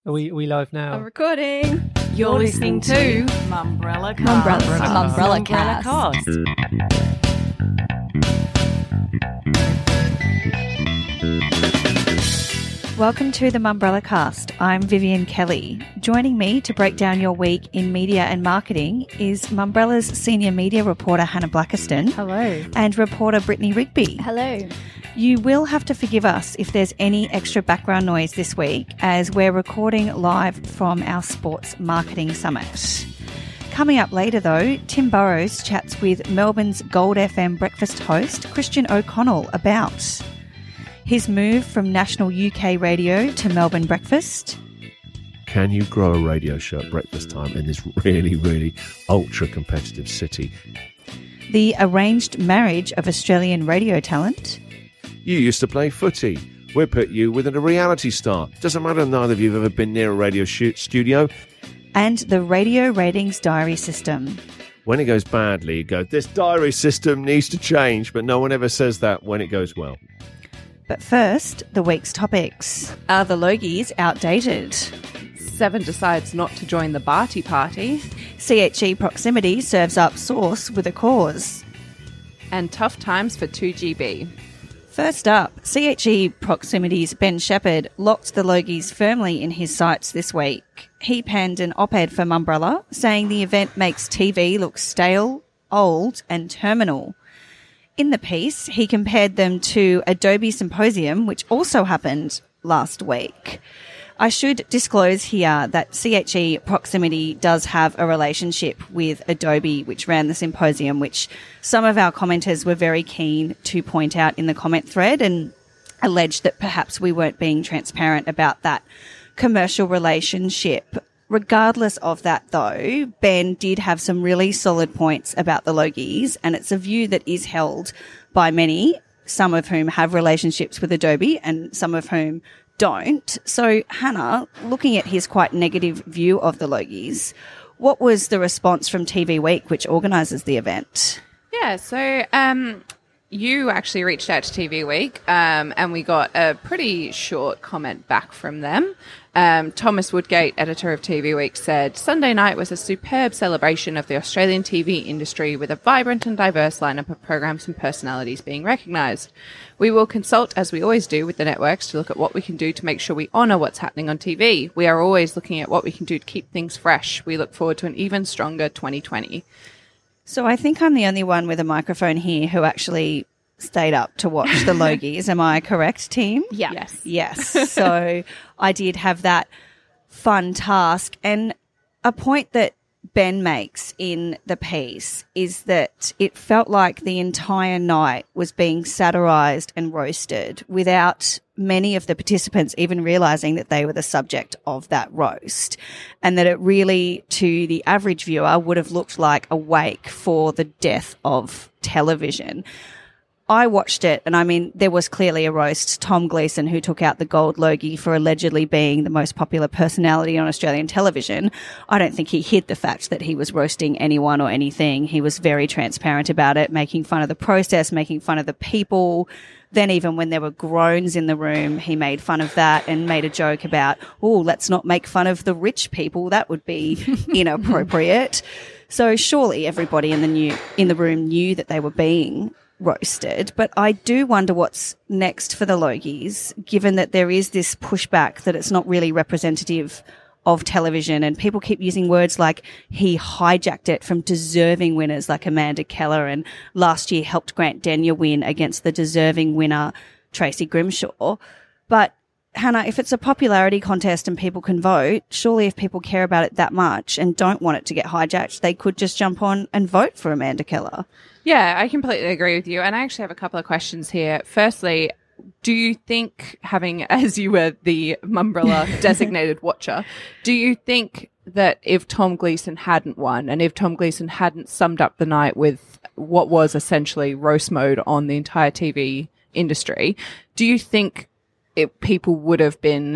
Are we live now? I'm recording. You're listening to Mumbrella Cast. Mumbrella Cast. Welcome to the Mumbrella Cast. I'm Vivian Kelly. Joining me to break down your week in media and marketing is Mumbrella's senior media reporter Hannah Blackiston. Hello. And reporter Brittany Rigby. Hello. You will have to forgive us if there's any extra background noise this week, as we're recording live from our Sports Marketing Summit. Coming up later, though, Tim Burrows chats with Melbourne's Gold FM breakfast host, Christian O'Connell, about his move from national UK radio to Melbourne breakfast. Can you grow a radio show at breakfast time in this really, really ultra-competitive city? The arranged marriage of Australian radio talent. You used to play footy. We'll put you with a reality star. Doesn't matter neither of you have ever been near a radio studio. And the radio ratings diary system. When it goes badly, you go, this diary system needs to change, but no one ever says that when it goes well. But first, the week's topics. Are the Logies outdated? Seven decides not to join the Barty party. CHE Proximity serves up sauce with a cause. And tough times for 2GB. First up, CHE Proximity's Ben Shepherd locked the Logies firmly in his sights this week. He penned an op-ed for Mumbrella saying the event makes TV look stale, old and terminal. In the piece, he compared them to Adobe Symposium, which also happened last week. I should disclose here that CHE Proximity does have a relationship with Adobe, which ran the symposium, which some of our commenters were very keen to point out in the comment thread and alleged that perhaps we weren't being transparent about that commercial relationship. Regardless of that, though, Ben did have some really solid points about the Logies, and it's a view that is held by many, some of whom have relationships with Adobe and some of whom don't. So, Hannah, looking at his quite negative view of the Logies, what was the response from TV Week, which organises the event? Yeah, so you actually reached out to TV Week and we got a pretty short comment back from them. Thomas Woodgate, editor of TV Week, said, Sunday night was a superb celebration of the Australian TV industry with a vibrant and diverse lineup of programs and personalities being recognised. We will consult, as we always do, with the networks to look at what we can do to make sure we honour what's happening on TV. We are always looking at what we can do to keep things fresh. We look forward to an even stronger 2020. So I think I'm the only one with a microphone here who actually stayed up to watch the Logies. Am I correct, team? Yeah. Yes. So I did have that fun task. And a point that Ben makes in the piece is that it felt like the entire night was being satirised and roasted without many of the participants even realising that they were the subject of that roast, and that it really, to the average viewer, would have looked like a wake for the death of television. I watched it, and I mean, there was clearly a roast. Tom Gleeson, who took out the gold Logie for allegedly being the most popular personality on Australian television, I don't think he hid the fact that he was roasting anyone or anything. He was very transparent about it, making fun of the process, making fun of the people. Then even when there were groans in the room, he made fun of that and made a joke about, oh, let's not make fun of the rich people. That would be inappropriate. So surely everybody in the room knew that they were being roasted, but I do wonder what's next for the Logies, given that there is this pushback that it's not really representative of television, and people keep using words like he hijacked it from deserving winners like Amanda Keller, and last year helped Grant Denyer win against the deserving winner Tracy Grimshaw. But Hannah, if it's a popularity contest and people can vote, surely if people care about it that much and don't want it to get hijacked, they could just jump on and vote for Amanda Keller. Yeah, I completely agree with you. And I actually have a couple of questions here. Firstly, do you think, having, as you were the Mumbrella designated watcher, do you think that if Tom Gleeson hadn't won and if Tom Gleeson hadn't summed up the night with what was essentially roast mode on the entire TV industry, do you think people would have been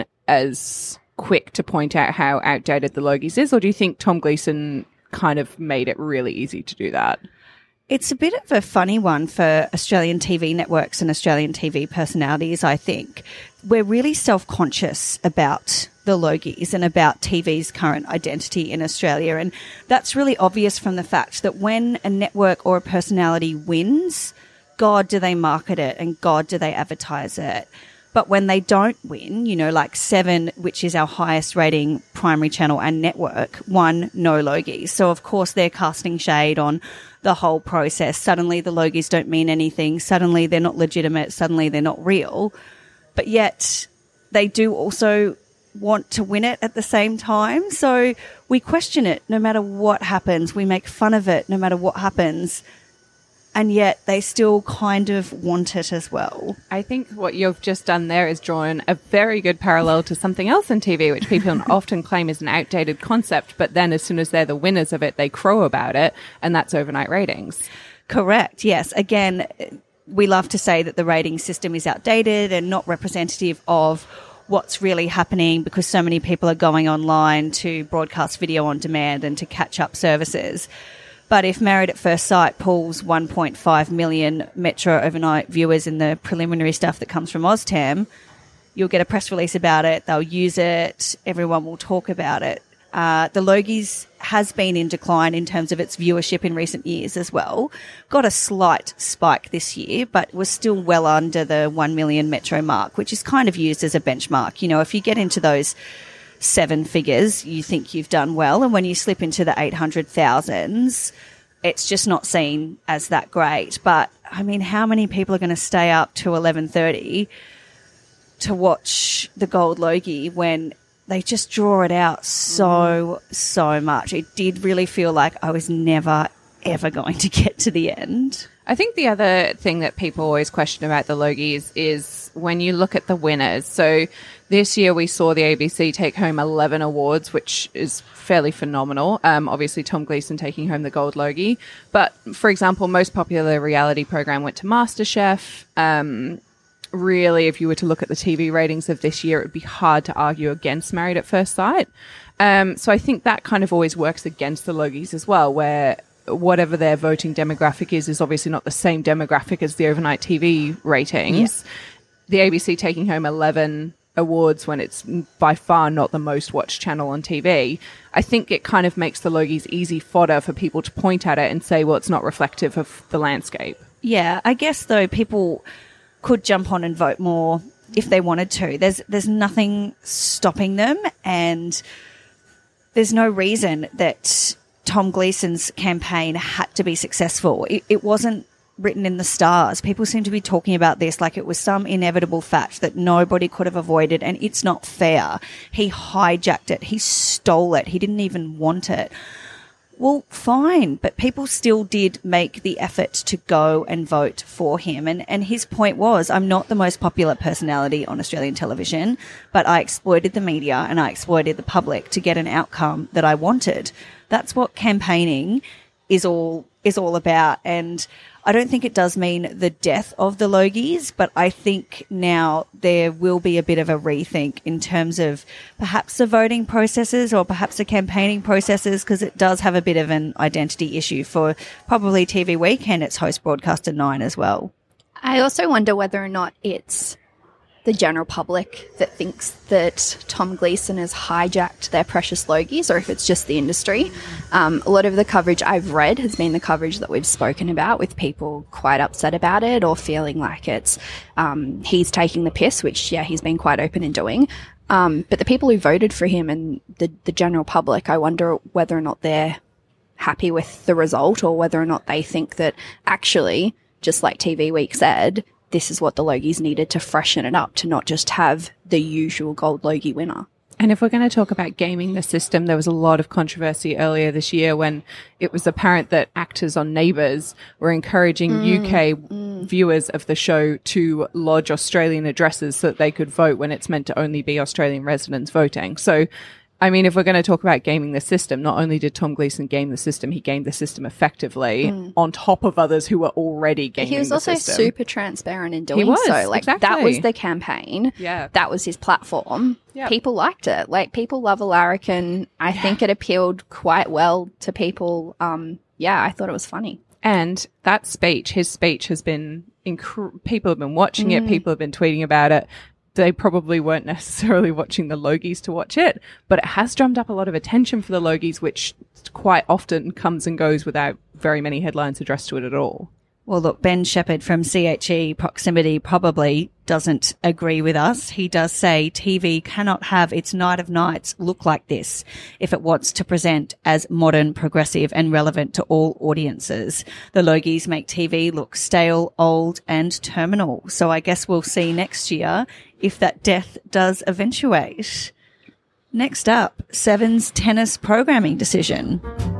as quick to point out how outdated the Logies is, or do you think Tom Gleeson kind of made it really easy to do that? It's a bit of a funny one for Australian TV networks and Australian TV personalities, I think. We're really self-conscious about the Logies and about TV's current identity in Australia. And that's really obvious from the fact that when a network or a personality wins, God, do they market it and God, do they advertise it. But when they don't win, you know, like Seven, which is our highest rating primary channel and network, won no Logies. So, of course, they're casting shade on the whole process. Suddenly the Logies don't mean anything. Suddenly they're not legitimate. Suddenly they're not real. But yet they do also want to win it at the same time. So we question it no matter what happens. We make fun of it no matter what happens. And yet they still kind of want it as well. I think what you've just done there is drawn a very good parallel to something else in TV, which people often claim is an outdated concept, but then as soon as they're the winners of it, they crow about it, and that's overnight ratings. Correct, yes. Again, we love to say that the rating system is outdated and not representative of what's really happening because so many people are going online to broadcast video on demand and to catch up services. But if Married at First Sight pulls 1.5 million Metro overnight viewers in the preliminary stuff that comes from OzTam, you'll get a press release about it. They'll use it. Everyone will talk about it. The Logies has been in decline in terms of its viewership in recent years as well. Got a slight spike this year, but was still well under the 1 million Metro mark, which is kind of used as a benchmark. You know, if you get into those 7 figures, you think you've done well. And when you slip into the 800,000s, it's just not seen as that great. But, I mean, how many people are going to stay up to 11:30 to watch the Gold Logie when they just draw it out so much? It did really feel like I was never, ever going to get to the end. I think the other thing that people always question about the Logies is when you look at the winners. So this year we saw the ABC take home 11 awards, which is fairly phenomenal. Obviously Tom Gleeson taking home the Gold Logie. But, for example, most popular reality program went to MasterChef. Really, if you were to look at the TV ratings of this year, it would be hard to argue against Married at First Sight. So I think that kind of always works against the Logies as well, where whatever their voting demographic is obviously not the same demographic as the overnight TV ratings. Yeah. The ABC taking home 11 awards when it's by far not the most watched channel on TV. I think it kind of makes the Logies easy fodder for people to point at it and say, well, it's not reflective of the landscape. Yeah, I guess, though, people could jump on and vote more if they wanted to. There's nothing stopping them, and there's no reason that Tom Gleeson's campaign had to be successful. It wasn't written in the stars. People seem to be talking about this like it was some inevitable fact that nobody could have avoided, and it's not fair. He hijacked it. He stole it. He didn't even want it. Well, fine, but people still did make the effort to go and vote for him. And his point was, I'm not the most popular personality on Australian television, but I exploited the media and I exploited the public to get an outcome that I wanted. That's what campaigning is all about. And I don't think it does mean the death of the Logies, but I think now there will be a bit of a rethink in terms of perhaps the voting processes or perhaps the campaigning processes, because it does have a bit of an identity issue for probably TV Week and its host broadcaster Nine as well. I also wonder whether or not it's the general public that thinks that Tom Gleeson has hijacked their precious Logies, or if it's just the industry. A lot of the coverage I've read has been the coverage that we've spoken about, with people quite upset about it or feeling like it's he's taking the piss, which, yeah, he's been quite open in doing. But the people who voted for him and the general public, I wonder whether or not they're happy with the result, or whether or not they think that actually, just like TV Week said, this is what the Logies needed to freshen it up, to not just have the usual Gold Logie winner. And if we're going to talk about gaming the system, there was a lot of controversy earlier this year when it was apparent that actors on Neighbours were encouraging UK viewers of the show to lodge Australian addresses so that they could vote when it's meant to only be Australian residents voting. So, I mean, if we're going to talk about gaming the system, not only did Tom Gleeson game the system, he gamed the system effectively on top of others who were already gaming the system. He was also super transparent in doing so. Like, exactly. That was the campaign. Yeah. That was his platform. Yep. People liked it. Like, people love a larrikin. I think it appealed quite well to people. I thought it was funny. And that speech, his speech has been, people have been watching it, people have been tweeting about it. they probably weren't necessarily watching the Logies to watch it, but it has drummed up a lot of attention for the Logies, which quite often comes and goes without very many headlines addressed to it at all. Well, look, Ben Shepherd from CHE Proximity probably doesn't agree with us. He does say TV cannot have its night of nights look like this if it wants to present as modern, progressive and relevant to all audiences. The Logies make TV look stale, old and terminal. So I guess we'll see next year if that death does eventuate. Next up, Seven's tennis programming decision.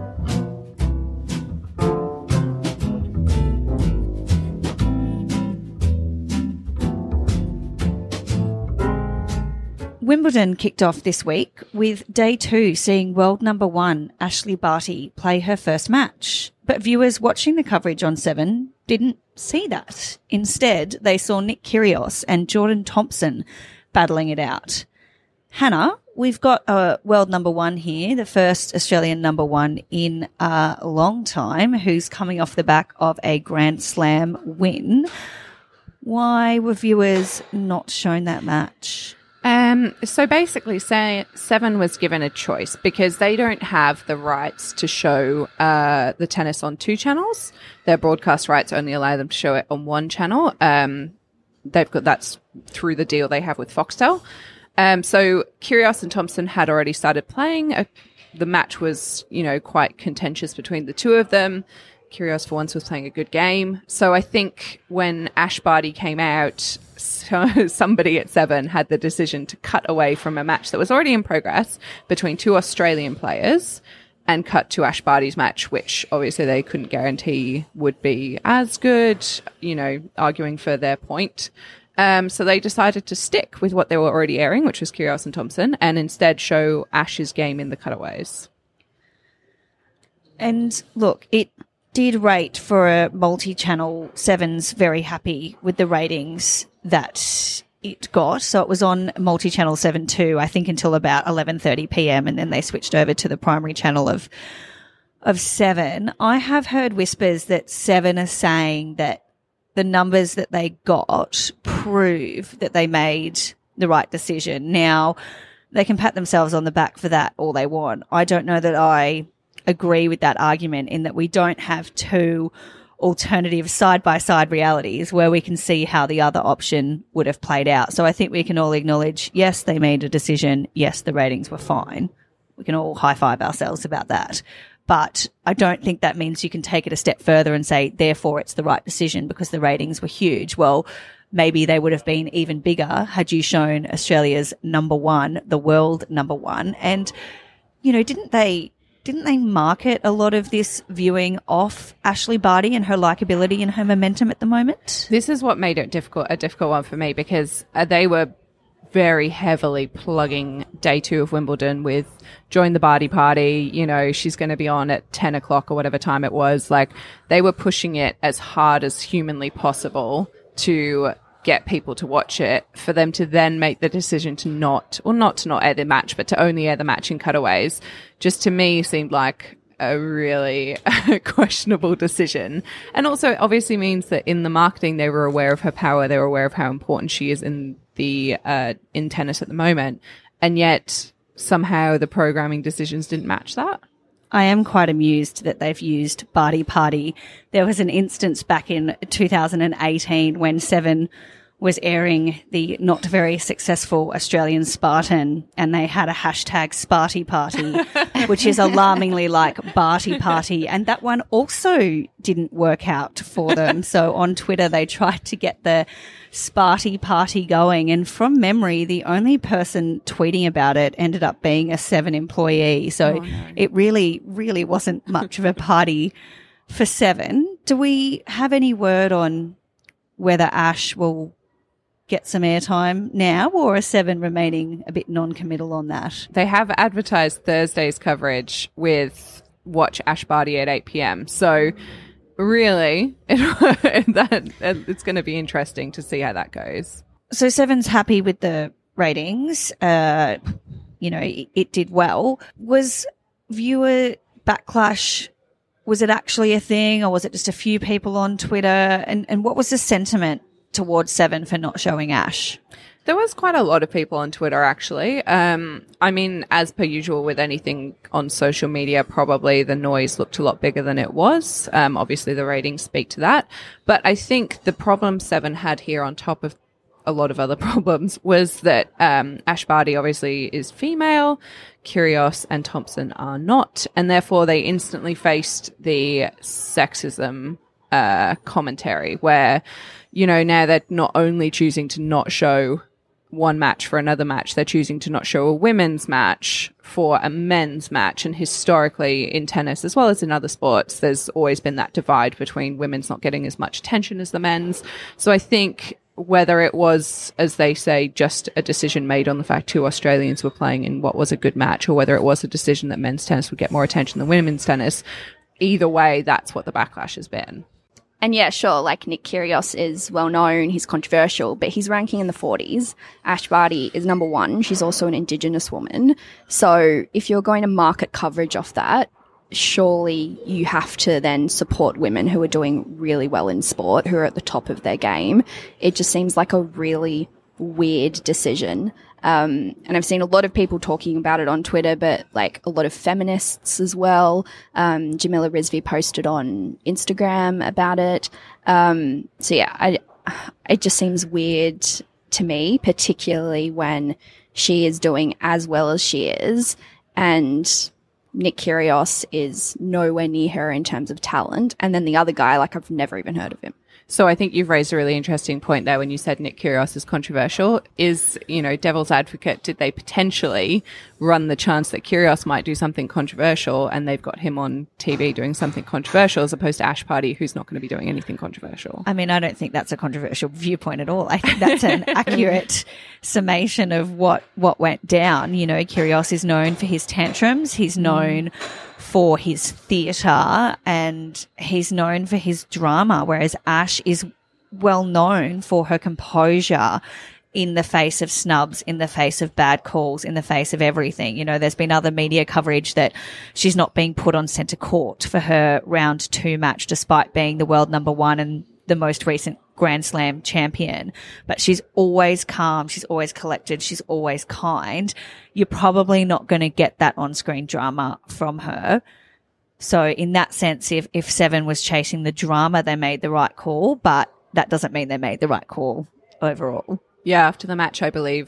Wimbledon kicked off this week with day 2 seeing world number 1 Ashley Barty play her first match. But viewers watching the coverage on 7 didn't see that. Instead, they saw Nick Kyrgios and Jordan Thompson battling it out. Hannah, we've got a world number 1 here, the first Australian number 1 in a long time, who's coming off the back of a Grand Slam win. Why were viewers not shown that match? So basically, Seven was given a choice because they don't have the rights to show the tennis on 2 channels. Their broadcast rights only allow them to show it on 1 channel. That's through the deal they have with Foxtel. So Kyrgios and Thompson had already started playing. The match was, quite contentious between the two of them. Kyrgios, for once, was playing a good game. So I think when Ash Barty came out, somebody at 7 had the decision to cut away from a match that was already in progress between 2 Australian players and cut to Ash Barty's match, which obviously they couldn't guarantee would be as good, arguing for their point. So they decided to stick with what they were already airing, which was Kyrgios and Thompson, and instead show Ash's game in the cutaways. And look, it did rate for a multi-channel. 7's very happy with the ratings that it got. So it was on multi-channel 7 too, I think until about 11:30 p.m. and then they switched over to the primary channel of 7. I have heard whispers that 7 are saying that the numbers that they got prove that they made the right decision. Now, they can pat themselves on the back for that all they want. I don't know that I agree with that argument in that we don't have 2 alternative side-by-side realities where we can see how the other option would have played out. So I think we can all acknowledge, yes, they made a decision. Yes, the ratings were fine. We can all high-five ourselves about that. But I don't think that means you can take it a step further and say, therefore, it's the right decision because the ratings were huge. Well, maybe they would have been even bigger had you shown Australia's number 1, the world number 1. And, didn't they market a lot of this viewing off Ashley Barty and her likability and her momentum at the moment? This is what made it a difficult one for me because they were very heavily plugging day 2 of Wimbledon with join the Barty party. She's going to be on at 10 o'clock or whatever time it was. Like they were pushing it as hard as humanly possible to get people to watch it, for them to then make the decision to not to air the match, but to only air the match in cutaways, just to me seemed like a really questionable decision. And also obviously means that in the marketing, they were aware of her power. They were aware of how important she is in tennis at the moment. And yet somehow the programming decisions didn't match that. I am quite amused that they've used Barty Party. There was an instance back in 2018 when 7 was airing the not very successful Australian Spartan and they had a hashtag Sparty Party, which is alarmingly like Barty Party. And that one also didn't work out for them. So on Twitter, they tried to get the Sparty Party going. And from memory, the only person tweeting about it ended up being a 7 employee. So It really, really wasn't much of a party for 7. Do we have any word on whether Ash will get some airtime now, or are 7 remaining a bit non-committal on that? They have advertised Thursday's coverage with Watch Ash Barty at 8 p.m. So really, it's going to be interesting to see how that goes. So 7's happy with the ratings. It did well. Was viewer backlash, was it actually a thing, or was it just a few people on Twitter? And what was the sentiment towards 7 for not showing Ash? There was quite a lot of people on Twitter, actually. I mean, as per usual with anything on social media, probably the noise looked a lot bigger than it was. Obviously, the ratings speak to that. But I think the problem Seven had here, on top of a lot of other problems, was that Ash Barty obviously is female, Kyrgios and Thompson are not, and therefore they instantly faced the sexism commentary where, you know, now they're not only choosing to not show one match for another match, they're choosing to not show a women's match for a men's match. And historically in tennis, as well as in other sports, there's always been that divide between women's not getting as much attention as the men's. So I think whether it was, as they say, just a decision made on the fact 2 Australians were playing in what was a good match, or whether it was a decision that men's tennis would get more attention than women's tennis, either way, that's what the backlash has been. And yeah, sure, like Nick Kyrgios is well known, he's controversial, but he's ranking in the 40s. Ash Barty is number 1. She's also an Indigenous woman. So if you're going to market coverage off that, surely you have to then support women who are doing really well in sport, who are at the top of their game. It just seems like a really weird decision. And I've seen a lot of people talking about it on Twitter, but like a lot of feminists as well. Jamila Rizvi posted on Instagram about it. So yeah, it just seems weird to me, particularly when she is doing as well as she is. And Nick Kyrgios is nowhere near her in terms of talent. And then the other guy, like, I've never even heard of him. So I think you've raised a really interesting point there when you said Nick Kyrgios is controversial. Is, you know, devil's advocate, did they potentially run the chance that Kyrgios might do something controversial and they've got him on TV doing something controversial as opposed to Ash Barty, who's not going to be doing anything controversial? I mean, I don't think that's a controversial viewpoint at all. I think that's an accurate summation of what went down. You know, Kyrgios is known for his tantrums. He's known for his theatre, and he's known for his drama, whereas Ash is well known for her composure in the face of snubs, in the face of bad calls, in the face of everything. You know, there's been other media coverage that she's not being put on centre court for her round 2 match, despite being the world number 1 and the most recent Grand Slam champion. But she's always calm. She's always collected. She's always kind. You're probably not going to get that on-screen drama from her. So in that sense, if Seven was chasing the drama, they made the right call, but that doesn't mean they made the right call overall. Yeah, after the match, I believe,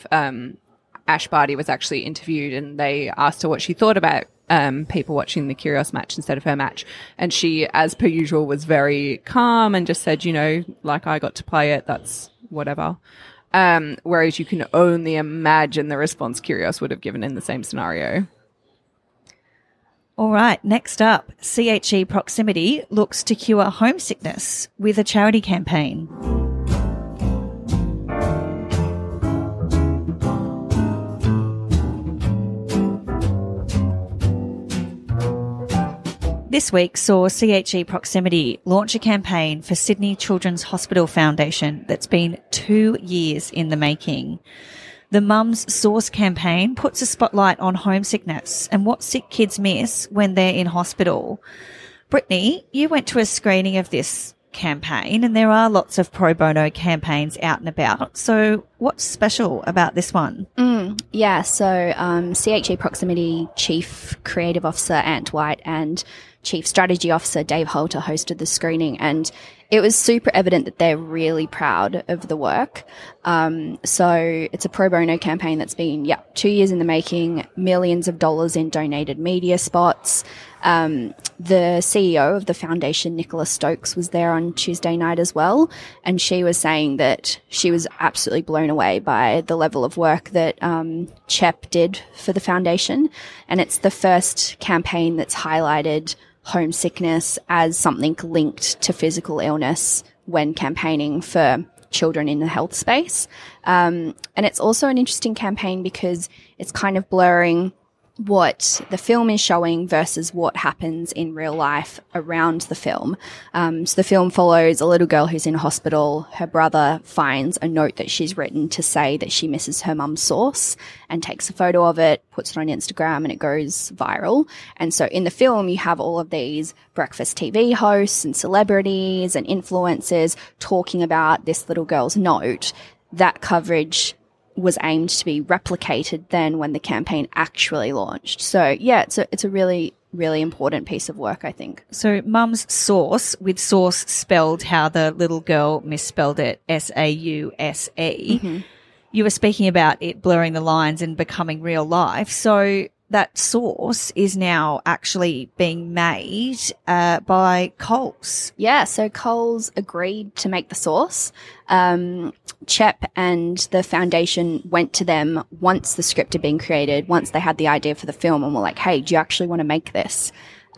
Ash Barty was actually interviewed and they asked her what she thought about people watching the Kyrgios match instead of her match. And she, as per usual, was very calm and just said, you know, like, I got to play it, that's whatever. Whereas you can only imagine the response Kyrgios would have given in the same scenario. All right, next up, CHE Proximity looks to cure homesickness with a charity campaign. This week saw CHE Proximity launch a campaign for Sydney Children's Hospital Foundation that's been 2 years in the making. The Mums Source campaign puts a spotlight on homesickness and what sick kids miss when they're in hospital. Brittany, you went to a screening of this campaign and there are lots of pro bono campaigns out and about. So what's special about this one? Yeah, so CHE Proximity Chief Creative Officer Ant White and Chief Strategy Officer Dave Holter hosted the screening, and it was super evident that they're really proud of the work. So it's a pro bono campaign that's been, 2 years in the making, millions of dollars in donated media spots. The CEO of the foundation, Nicola Stokes, was there on Tuesday night as well, and she was saying that she was absolutely blown away by the level of work that CHEP did for the foundation, and it's the first campaign that's highlighted homesickness as something linked to physical illness when campaigning for children in the health space. And it's also an interesting campaign because it's kind of blurring what the film is showing versus what happens in real life around the film. So the film follows a little girl who's in hospital. Her brother finds a note that she's written to say that she misses her mum's sauce and takes a photo of it, puts it on Instagram, and it goes viral. And so in the film, you have all of these breakfast TV hosts and celebrities and influencers talking about this little girl's note. That coverage was aimed to be replicated then when the campaign actually launched. So yeah, it's a really, really important piece of work, I think. So Mum's Sauce, with sauce spelled how the little girl misspelled it, S-A-U-S-E. Mm-hmm. You were speaking about it blurring the lines and becoming real life. So that sauce is now actually being made by Coles. Yeah, so Coles agreed to make the sauce. CHEP and the foundation went to them once the script had been created, once they had the idea for the film, and were like, hey, do you actually want to make this?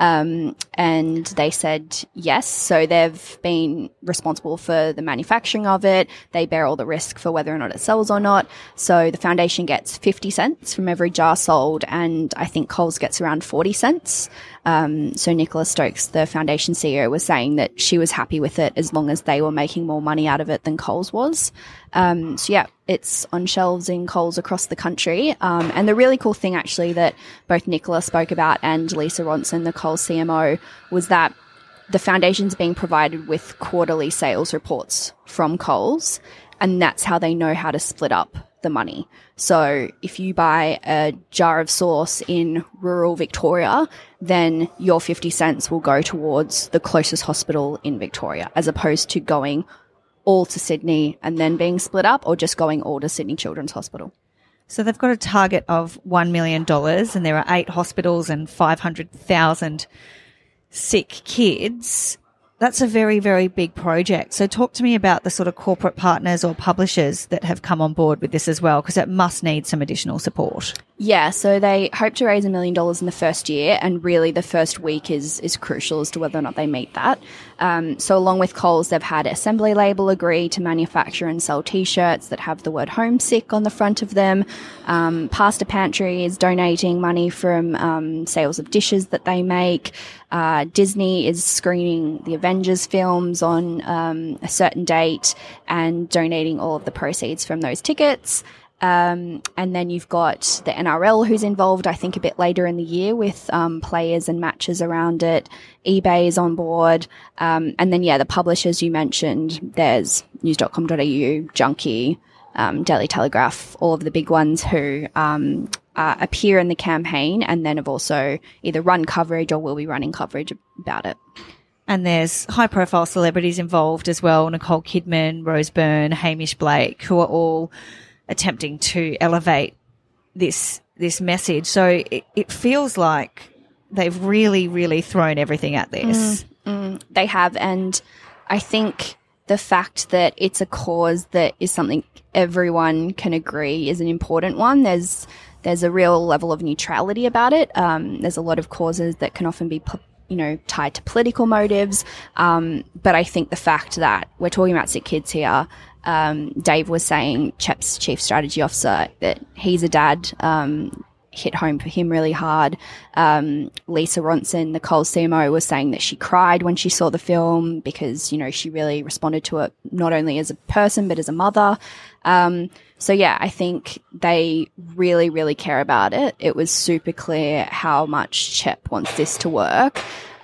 And they said yes. So they've been responsible for the manufacturing of it. They bear all the risk for whether or not it sells or not. So the foundation gets 50 cents from every jar sold, and I think Coles gets around 40 cents. So Nicola Stokes, the foundation CEO, was saying that she was happy with it as long as they were making more money out of it than Coles was. So yeah, it's on shelves in Coles across the country. And the really cool thing actually that both Nicola spoke about and Lisa Ronson, the Coles CMO, was that the foundation's being provided with quarterly sales reports from Coles, and that's how they know how to split up the money. So if you buy a jar of sauce in rural Victoria, then your 50 cents will go towards the closest hospital in Victoria, as opposed to going all to Sydney and then being split up, or just going all to Sydney Children's Hospital. So they've got a target of $1 million, and there are 8 hospitals and 500,000 sick kids. That's a very, very big project. So talk to me about the sort of corporate partners or publishers that have come on board with this as well, because it must need some additional support. Yeah, so they hope to raise $1 million in the first year, and really the first week is crucial as to whether or not they meet that. So along with Coles, they've had Assembly Label agree to manufacture and sell T-shirts that have the word homesick on the front of them. Pasta Pantry is donating money from sales of dishes that they make. Disney is screening the Avengers films on a certain date and donating all of the proceeds from those tickets. And then you've got the NRL who's involved, I think, a bit later in the year with players and matches around it. eBay is on board. And then, yeah, the publishers you mentioned, there's news.com.au, Junkie, Daily Telegraph, all of the big ones who appear in the campaign and then have also either run coverage or will be running coverage about it. And there's high-profile celebrities involved as well, Nicole Kidman, Rose Byrne, Hamish Blake, who are all attempting to elevate this message. So it feels like they've really, really thrown everything at this. They have, and I think the fact that it's a cause that is something everyone can agree is an important one. There's a real level of neutrality about it. There's a lot of causes that can often be tied to political motives. But I think the fact that we're talking about sick kids here, Dave was saying, CHEP's chief strategy officer, that he's a dad, hit home for him really hard. Lisa Ronson, the Coles CMO, was saying that she cried when she saw the film because, she really responded to it not only as a person but as a mother. So yeah, I think they really, really care about it. It was super clear how much CHEP wants this to work.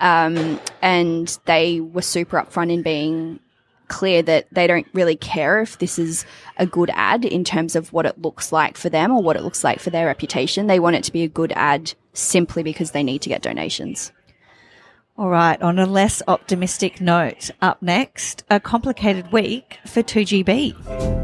And they were super upfront in being clear that they don't really care if this is a good ad in terms of what it looks like for them or what it looks like for their reputation. They want it to be a good ad simply because they need to get donations. All right, on a less optimistic note, up next, a complicated week for 2GB.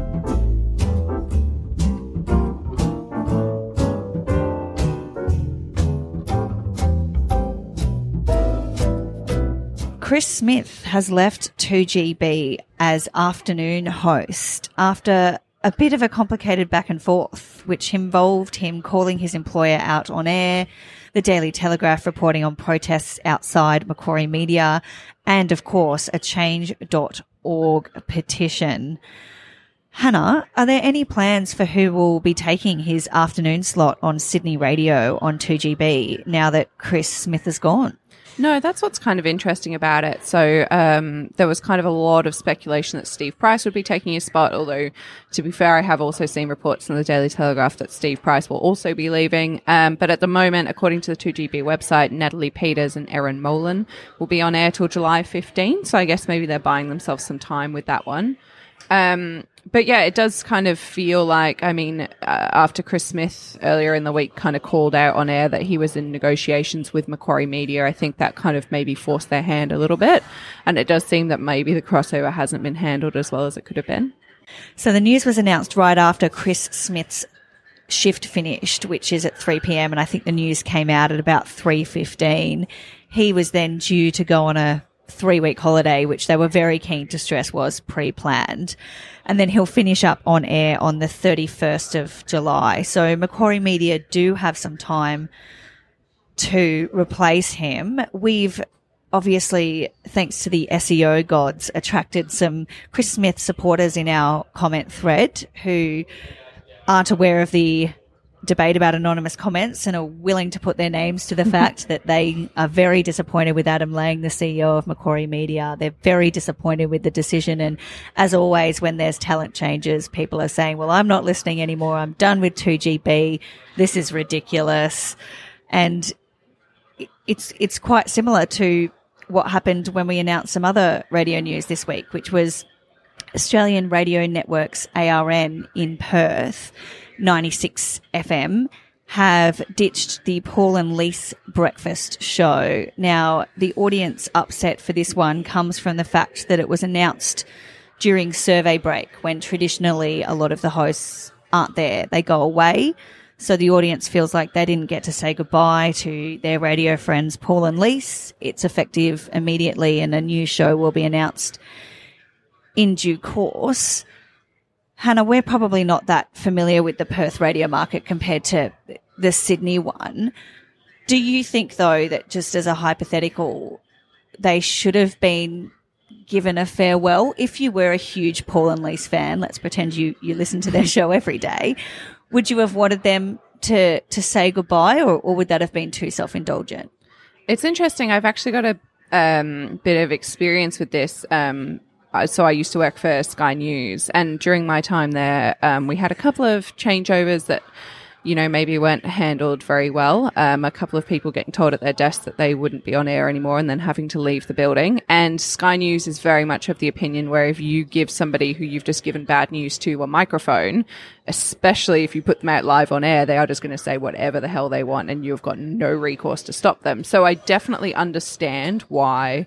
Chris Smith has left 2GB as afternoon host after a bit of a complicated back and forth, which involved him calling his employer out on air, the Daily Telegraph reporting on protests outside Macquarie Media, and, of course, a change.org petition. Hannah, are there any plans for who will be taking his afternoon slot on Sydney radio on 2GB now that Chris Smith is gone? No, that's what's kind of interesting about it. So there was kind of a lot of speculation that Steve Price would be taking his spot, although, to be fair, I have also seen reports in the Daily Telegraph that Steve Price will also be leaving. But at the moment, according to the 2GB website, Natalie Peters and Erin Molan will be on air till July 15. So I guess maybe they're buying themselves some time with that one. But yeah, it does kind of feel like, I mean, after Chris Smith earlier in the week kind of called out on air that he was in negotiations with Macquarie Media, I think that kind of maybe forced their hand a little bit. And it does seem that maybe the crossover hasn't been handled as well as it could have been. So the news was announced right after Chris Smith's shift finished, which is at 3 p.m. And I think the news came out at about 3:15. He was then due to go on a 3-week holiday, which they were very keen to stress was pre-planned. And then he'll finish up on air on the 31st of July. So Macquarie Media do have some time to replace him. We've obviously, thanks to the SEO gods, attracted some Chris Smith supporters in our comment thread who aren't aware of the debate about anonymous comments and are willing to put their names to the fact that they are very disappointed with Adam Lang, the CEO of Macquarie Media. They're very disappointed with the decision. And as always, when there's talent changes, people are saying, well, I'm not listening anymore. I'm done with 2GB. This is ridiculous. And it's quite similar to what happened when we announced some other radio news this week, which was Australian Radio Network's ARN in Perth, 96 FM, have ditched the Paul and Lise breakfast show. Now, the audience upset for this one comes from the fact that it was announced during survey break, when traditionally a lot of the hosts aren't there. They go away. So the audience feels like they didn't get to say goodbye to their radio friends Paul and Lise. It's effective immediately and a new show will be announced in due course. Hannah, we're probably not that familiar with the Perth radio market compared to the Sydney one. Do you think, though, that just as a hypothetical, they should have been given a farewell? If you were a huge Paul and Lise fan, let's pretend you listen to their show every day, would you have wanted them to say goodbye, or would that have been too self-indulgent? It's interesting. I've actually got a bit of experience with this. So I used to work for Sky News, and during my time there, we had a couple of changeovers that, you know, maybe weren't handled very well. A couple of people getting told at their desk that they wouldn't be on air anymore and then having to leave the building. And Sky News is very much of the opinion where if you give somebody who you've just given bad news to a microphone, especially if you put them out live on air, they are just going to say whatever the hell they want and you've got no recourse to stop them. So I definitely understand why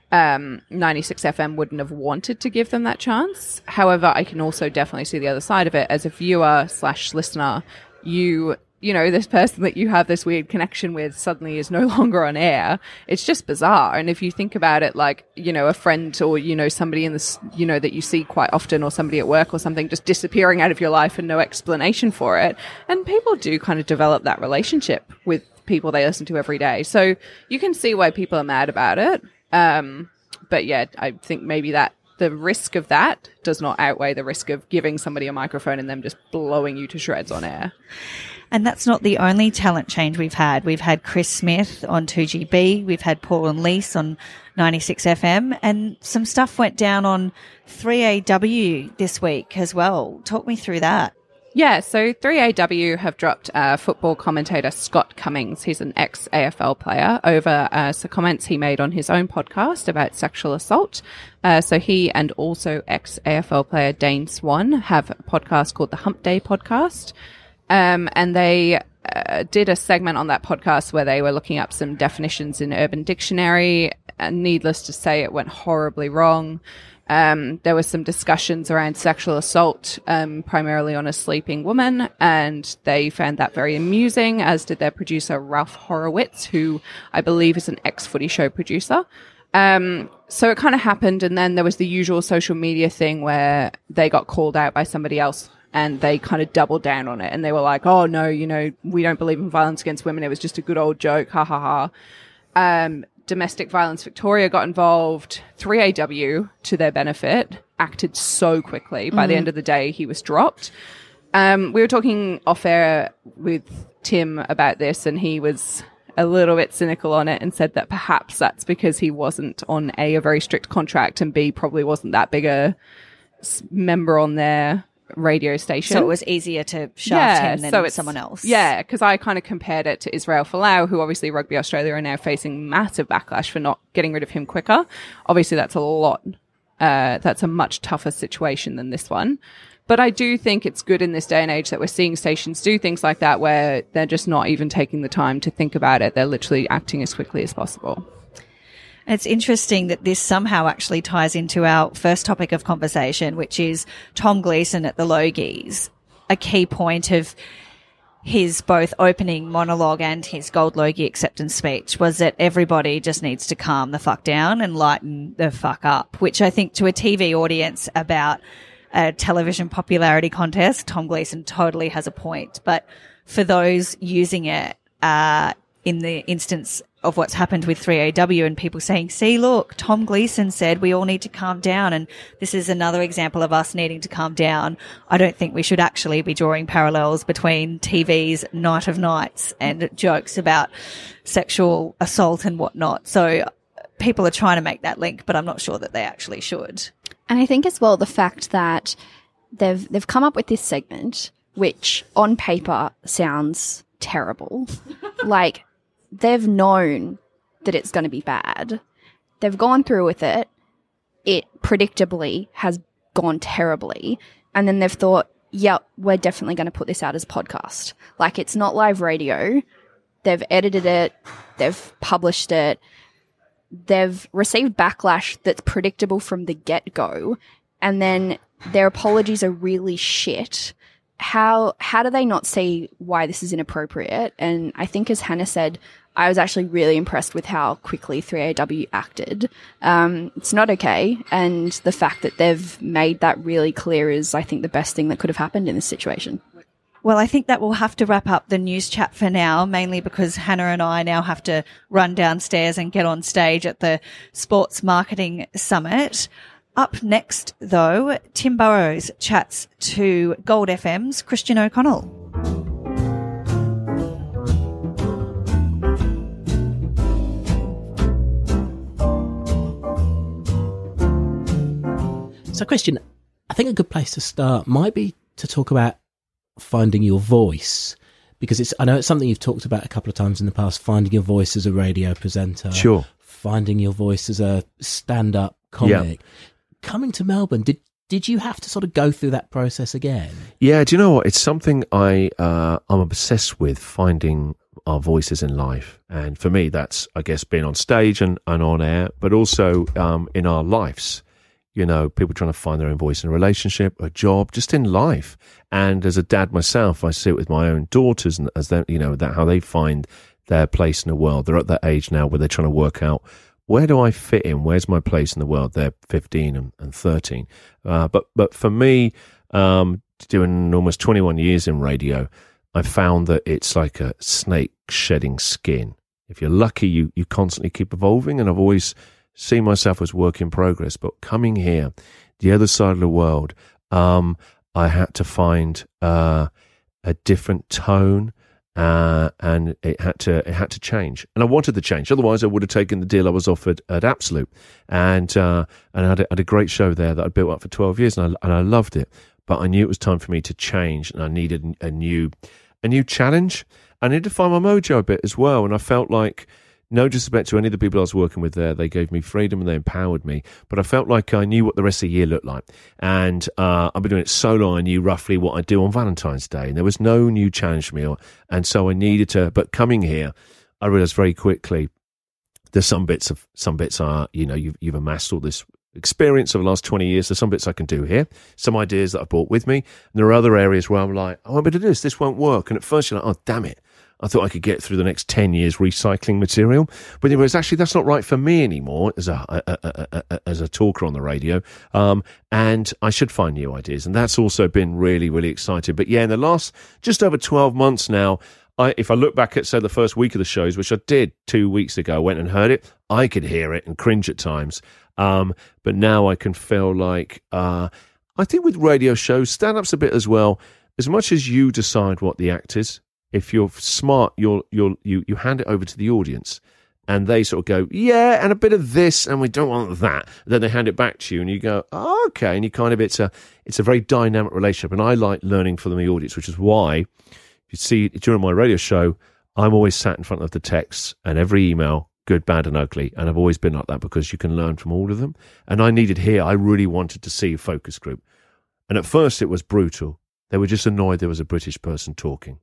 96 FM wouldn't have wanted to give them that chance. However, I can also definitely see the other side of it. As a viewer / listener, you know, this person that you have this weird connection with suddenly is no longer on air. It's just bizarre. And if you think about it, like, you know, a friend or, you know, somebody in this, you know, that you see quite often, or somebody at work or something just disappearing out of your life and no explanation for it. And people do kind of develop that relationship with people they listen to every day. So you can see why people are mad about it. But yeah, I think maybe that the risk of that does not outweigh the risk of giving somebody a microphone and them just blowing you to shreds on air. And that's not the only talent change we've had. We've had Chris Smith on 2GB. We've had Paul and Lise on 96 FM. And some stuff went down on 3AW this week as well. Talk me through that. Yeah, so 3AW have dropped football commentator Scott Cummings. He's an ex-AFL player over some comments he made on his own podcast about sexual assault. So he and also ex-AFL player Dane Swan have a podcast called the Hump Day Podcast. And they did a segment on that podcast where they were looking up some definitions in Urban Dictionary. And needless to say, it went horribly wrong. There was some discussions around sexual assault, primarily on a sleeping woman, and they found that very amusing, as did their producer, Ralph Horowitz, who I believe is an ex-Footy Show producer. So it kind of happened, and then there was the usual social media thing where they got called out by somebody else, and they kind of doubled down on it, and they were like, oh, no, you know, we don't believe in violence against women. It was just a good old joke. Ha, ha, ha. Domestic Violence Victoria got involved. 3AW, to their benefit, acted so quickly. By the end of the day, he was dropped. We were talking off air with Tim about this, and he was a little bit cynical on it and said that perhaps that's because he wasn't on a very strict contract, and B, probably wasn't that big a member on their radio station. So it was easier to shaft him than someone else. Yeah, because I kind of compared it to Israel Folau, who obviously Rugby Australia are now facing massive backlash for not getting rid of him quicker. Obviously, that's a lot That's a much tougher situation than this one. But I do think it's good in this day and age that we're seeing stations do things like that where they're just not even taking the time to think about it. They're literally acting as quickly as possible. It's interesting that this somehow actually ties into our first topic of conversation, which is Tom Gleeson at the Logies. A key point of his both opening monologue and his Gold Logie acceptance speech was that everybody just needs to calm the fuck down and lighten the fuck up, which I think to a TV audience about a television popularity contest, Tom Gleeson totally has a point. But for those using it in the instance of what's happened with 3AW and people saying, see, look, Tom Gleeson said we all need to calm down, and this is another example of us needing to calm down. I don't think we should actually be drawing parallels between TV's Night of Nights and jokes about sexual assault and whatnot. So people are trying to make that link, but I'm not sure that they actually should. And I think as well the fact that they've come up with this segment, which on paper sounds terrible. Like, they've known that it's going to be bad. They've gone through with it. It predictably has gone terribly. And then they've thought, yep, we're definitely going to put this out as a podcast. Like, it's not live radio. They've edited it. They've published it. They've received backlash that's predictable from the get-go, and then their apologies are really shit. How do they not see why this is inappropriate? And I think, as Hannah said, I was actually really impressed with how quickly 3AW acted. It's not okay, and the fact that they've made that really clear is, I think, the best thing that could have happened in this situation. Well, I think that will have to wrap up the news chat for now, mainly because Hannah and I now have to run downstairs and get on stage at the Sports Marketing Summit. Up next, though, Tim Burrows chats to Gold FM's Christian O'Connell. So, Christian, I think a good place to start might be to talk about finding your voice, because I know it's something you've talked about a couple of times in the past, finding your voice as a radio presenter. Sure. Finding your voice as a stand-up comic. Yeah. Coming to Melbourne, did you have to sort of go through that process again? Yeah, do you know what? It's something I'm obsessed with, finding our voices in life. And for me, that's, I guess, being on stage and on air, but also in our lives. You know, people trying to find their own voice in a relationship, a job, just in life. And as a dad myself, I see it with my own daughters, and as they, how they find their place in the world. They're at that age now where they're trying to work out, where do I fit in? Where's my place in the world? They're 15 and 13. But for me, doing almost 21 years in radio, I found that it's like a snake shedding skin. If you're lucky, you constantly keep evolving, and I've always seen myself as work in progress. But coming here, the other side of the world, I had to find a different tone, and it had to change. And I wanted to change. Otherwise, I would have taken the deal I was offered at Absolute, and I had a great show there that I built up for 12 years, and I loved it. But I knew it was time for me to change, and I needed a new challenge. I needed to find my mojo a bit as well, and I felt like, no disrespect to any of the people I was working with there, they gave me freedom and they empowered me, but I felt like I knew what the rest of the year looked like. And I've been doing it so long, I knew roughly what I'd do on Valentine's Day, and there was no new challenge for me. And so I needed to, but coming here, I realized very quickly there's some bits are, you've amassed all this experience over the last 20 years. There's some bits I can do here, some ideas that I brought with me. And there are other areas where I'm like, I won't be able to do this. This won't work. And at first you're like, oh, damn it. I thought I could get through the next 10 years recycling material. But anyways, actually, that's not right for me anymore as a talker on the radio. And I should find new ideas. And that's also been really, really exciting. But yeah, in the last just over 12 months now, if I look back at, say, the first week of the shows, which I did 2 weeks ago, I went and heard it, I could hear it and cringe at times. But now I can feel like, I think with radio shows, stand-up's a bit as well, as much as you decide what the act is. If you're smart, you hand it over to the audience, and they sort of go, yeah, and a bit of this, and we don't want that. Then they hand it back to you, and you go, oh, okay, and you kind of it's a very dynamic relationship, and I like learning from the audience, which is why you see during my radio show, I'm always sat in front of the text, and every email good, bad, and ugly. And I've always been like that because you can learn from all of them. And I really wanted to see a focus group. And at first it was brutal. They were just annoyed there was a British person talking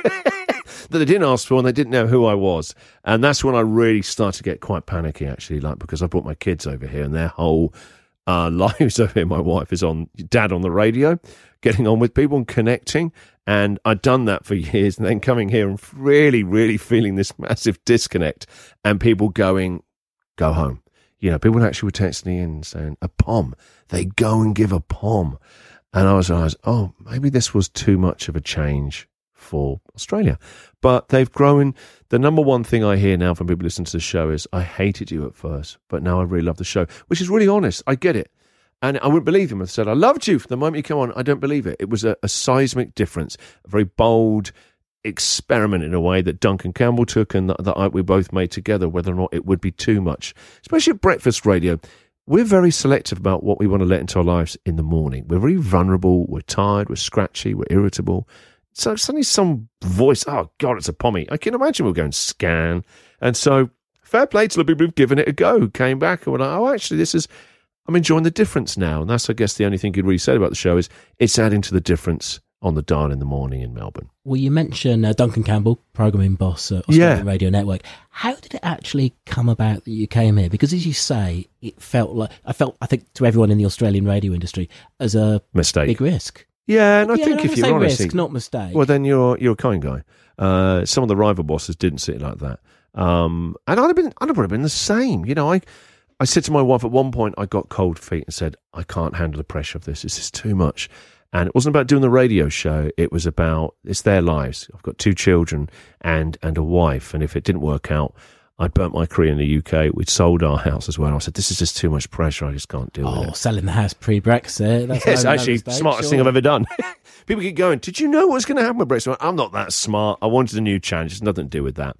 that they didn't ask for and they didn't know who I was. And that's when I really started to get quite panicky, actually, like because I brought my kids over here and their whole lives over here. My wife is dad on the radio, getting on with people and connecting. And I'd done that for years and then coming here and really, really feeling this massive disconnect and people going, go home. You know, people actually were texting me in saying, a POM. They go and give a POM. And I was, oh, maybe this was too much of a change for Australia. But they've grown. The number one thing I hear now from people listening to the show is, I hated you at first, but now I really love the show, which is really honest. I get it. And I wouldn't believe him. I said, I loved you from the moment you come on. I don't believe it. It was a seismic difference, a very bold experiment in a way that Duncan Campbell took and that we both made together, whether or not it would be too much. Especially at breakfast radio. We're very selective about what we want to let into our lives in the morning. We're very vulnerable. We're tired. We're scratchy. We're irritable. So suddenly some voice, oh, God, it's a pommy. I can imagine we'll go and scan. And so fair play to the people who've given it a go, who came back and were like, oh, actually, I'm enjoying the difference now. And that's, I guess, the only thing you'd really say about the show is it's adding to the difference on the dial in the morning in Melbourne. Well, you mentioned Duncan Campbell, programming boss at Australian Radio Network. How did it actually come about that you came here? Because as you say, it felt like, I think to everyone in the Australian radio industry, as a mistake, big risk. Yeah, and I think if you're honest, risk, not mistake. Well, then you're a kind guy. Some of the rival bosses didn't see it like that, and I'd have been the same. You know, I said to my wife at one point, I got cold feet and said, I can't handle the pressure of this. This is too much. And it wasn't about doing the radio show. It was about, it's their lives. I've got 2 children and a wife. And if it didn't work out, I'd burnt my career in the UK. We'd sold our house as well. I said, this is just too much pressure. I just can't deal with it. Selling the house pre-Brexit. That's yes, actually, smartest thing I've ever done. People keep going, did you know what's going to happen with Brexit? I'm not that smart. I wanted a new challenge. It's nothing to do with that.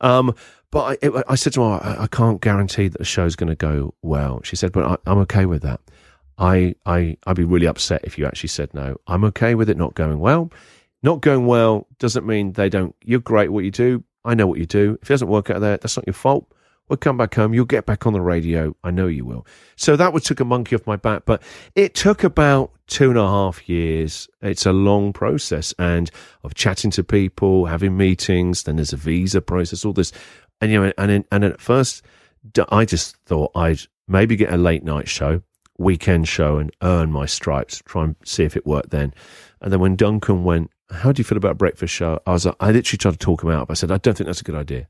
But I said to her, I can't guarantee that the show's going to go well. She said, but I'm okay with that. I'd be really upset if you actually said no. I'm okay with it not going well. Not going well doesn't mean you're great at what you do. I know what you do. If it doesn't work out there, that's not your fault. We'll come back home. You'll get back on the radio. I know you will. So that took a monkey off my back. But it took about 2.5 years. It's a long process and of chatting to people, having meetings. Then there's a visa process, all this. And, you know, and at first I just thought I'd maybe get a late night show, weekend show, and earn my stripes, try and see if it worked then. And then when Duncan went, how do you feel about a breakfast show? I literally tried to talk him out. I said, I don't think that's a good idea.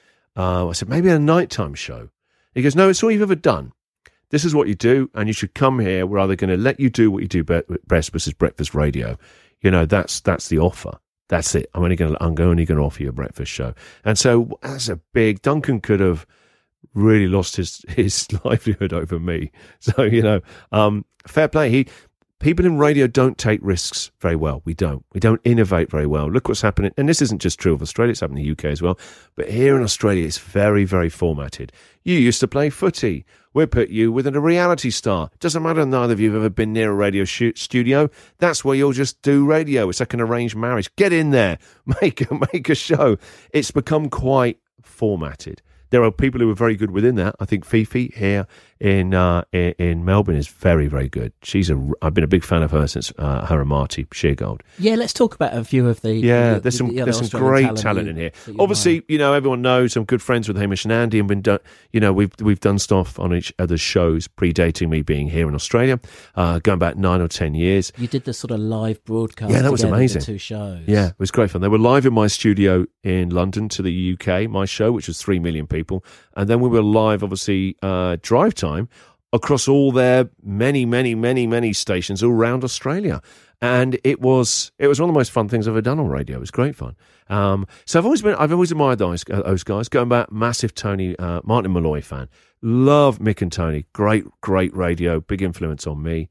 I said, maybe a nighttime show. He goes, no, it's all you've ever done. This is what you do, and you should come here. We're either going to let you do what you do best, which is breakfast radio. You know, that's the offer. That's it. I'm only going to offer you a breakfast show. And so that's a big, Duncan could have really lost his livelihood over me. So, you know, fair play. People in radio don't take risks very well. We don't innovate very well. Look what's happening. And this isn't just true of Australia. It's happening in the UK as well. But here in Australia, it's very, very formatted. You used to play footy. We'll put you with a reality star. Doesn't matter, neither of you have ever been near a radio studio. That's where you'll just do radio. It's like an arranged marriage. Get in there. Make a show. It's become quite formatted. There are people who are very good within that. I think Fifi here in Melbourne is very, very good. I've been a big fan of her since her and Marty Sheargold. Yeah, let's talk about a few of the. There's some great talent in here. Obviously, you know, everyone knows I'm good friends with Hamish and Andy, and we've done stuff on each other's shows predating me being here in Australia, going back 9 or 10 years. You did the sort of live broadcast. Yeah, that was amazing. The 2 shows. Yeah, it was great fun. They were live in my studio in London to the UK, my show, which was 3 million people. And then we were live, obviously, drive time across all their many, many, many, many stations all around Australia. And it was one of the most fun things I've ever done on radio. It was great fun. So I've always admired those guys. Going back, massive Martin Malloy fan. Love Mick and Tony. Great radio. Big influence on me.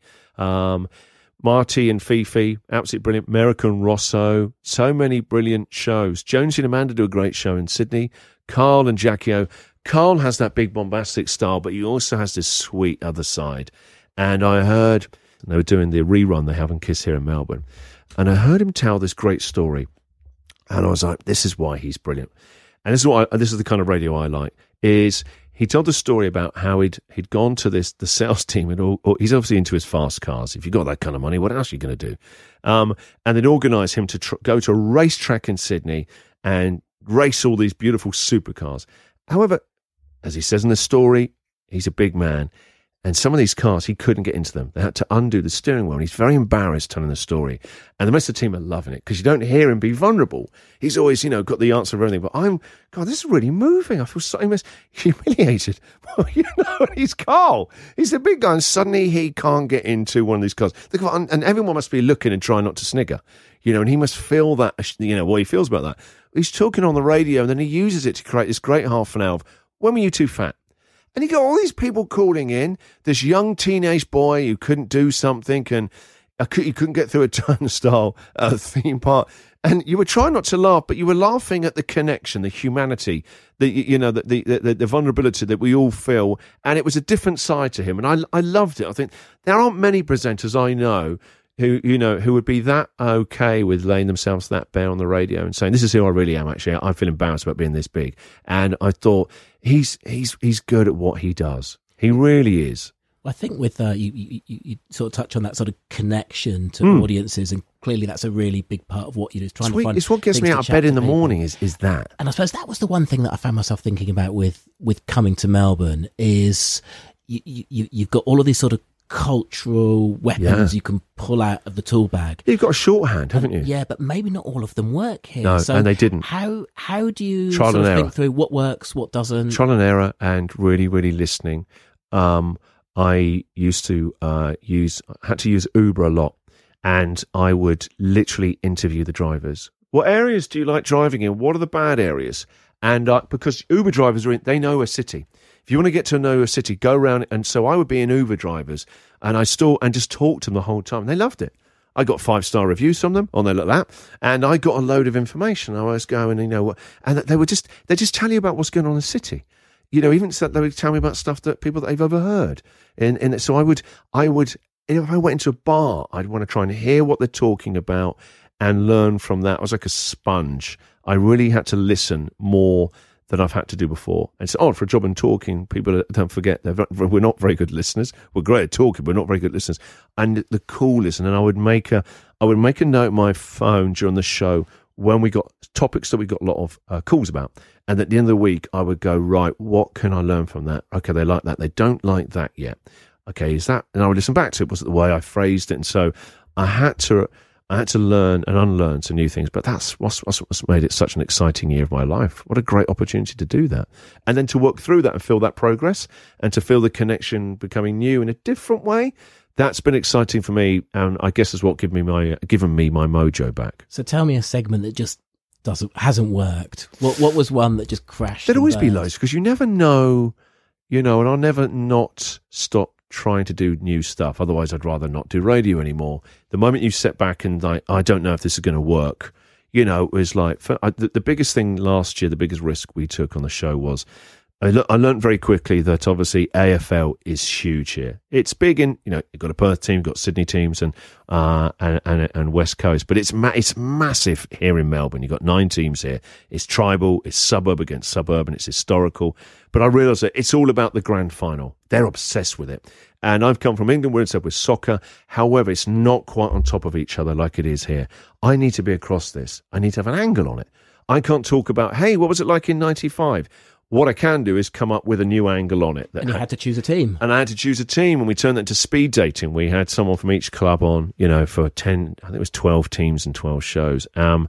Marty and Fifi, absolutely brilliant. American Rosso, so many brilliant shows. Jonesy and Amanda do a great show in Sydney. Carl and Jackie O. Carl has that big bombastic style, but he also has this sweet other side. And I heard, they were doing the rerun they have on Kiss here in Melbourne, and I heard him tell this great story. And I was like, this is why he's brilliant. and this is the kind of radio I like, is he told a story about how he'd gone to the sales team, and he's obviously into his fast cars. If you've got that kind of money, what else are you going to do? And they'd organised him to go to a racetrack in Sydney and race all these beautiful supercars. However, as he says in the story, he's a big man, and some of these cars, he couldn't get into them. They had to undo the steering wheel, and he's very embarrassed telling the story. And the rest of the team are loving it, because you don't hear him be vulnerable. He's always, got the answer for everything. But God, this is really moving. I feel so humiliated. Well, he's Carl. He's the big guy, and suddenly he can't get into one of these cars. And everyone must be looking and trying not to snigger. And he must feel that, what he feels about that. He's talking on the radio, and then he uses it to create this great half an hour of, when were you too fat? And you got all these people calling in, this young teenage boy who couldn't do something, and you couldn't get through a turnstile theme park. And you were trying not to laugh, but you were laughing at the connection, the humanity, the vulnerability that we all feel. And it was a different side to him. And I loved it. I think there aren't many presenters I know who would be that okay with laying themselves that bare on the radio and saying, this is who I really am, actually. I feel embarrassed about being this big. And I thought, he's good at what he does. He really is. Well, I think with you sort of touch on that sort of connection to audiences, and clearly that's a really big part of what you do. Trying to find it's what gets me out of bed in the morning is that. And I suppose that was the one thing that I found myself thinking about with coming to Melbourne is you've got all of these sort of cultural weapons you can pull out of the tool bag. You've got a shorthand, haven't you? Yeah, but maybe not all of them work here. No, so and they didn't. How do you Trial sort and of error. think through what works, what doesn't? Trial and error, and really, really listening. I used to had to use Uber a lot, and I would literally interview the drivers. What areas do you like driving in? What are the bad areas? And because Uber drivers they know a city. If you want to get to know a city, go around. And so I would be in Uber drivers, and just talk to them the whole time. They loved it. I got 5-star reviews from them on their little app, and I got a load of information. I was going, and they just tell you about what's going on in the city. Even so, they would tell me about stuff that people that they've overheard. And so I would, if I went into a bar, I'd want to try and hear what they're talking about and learn from that. I was like a sponge. I really had to listen more than I've had to do before. And so, for a job in talking, people don't forget we're not very good listeners. We're great at talking, but we're not very good listeners. And the coolest, and then I would make a note on my phone during the show when we got topics that we got a lot of calls about. And at the end of the week, I would go, right, what can I learn from that? Okay, they like that. They don't like that yet. Okay, is that? And I would listen back to it. Was it the way I phrased it? And so I had to learn and unlearn some new things. But that's what's made it such an exciting year of my life. What a great opportunity to do that. And then to work through that and feel that progress, and to feel the connection becoming new in a different way. That's been exciting for me, and I guess is what given me my mojo back. So tell me a segment that just hasn't worked. What was one that just crashed? There'd always be loads, because you never know, and I'll never not stop trying to do new stuff. Otherwise, I'd rather not do radio anymore. The moment you sit back and I don't know if this is going to work, it was like the biggest thing last year, the biggest risk we took on the show was I learned very quickly that obviously AFL is huge here. It's big in, you've got a Perth team, you've got Sydney teams and West Coast, but it's massive here in Melbourne. You've got 9 teams here. It's tribal, it's suburb against suburban, it's historical. But I realised that it's all about the grand final. They're obsessed with it. And I've come from England where it's with soccer. However, it's not quite on top of each other like it is here. I need to be across this. I need to have an angle on it. I can't talk about, hey, what was it like in 95? What I can do is come up with a new angle on it. And you had to choose a team. And I had to choose a team, and we turned that into speed dating. We had someone from each club on, for 10, I think it was 12 teams and 12 shows. And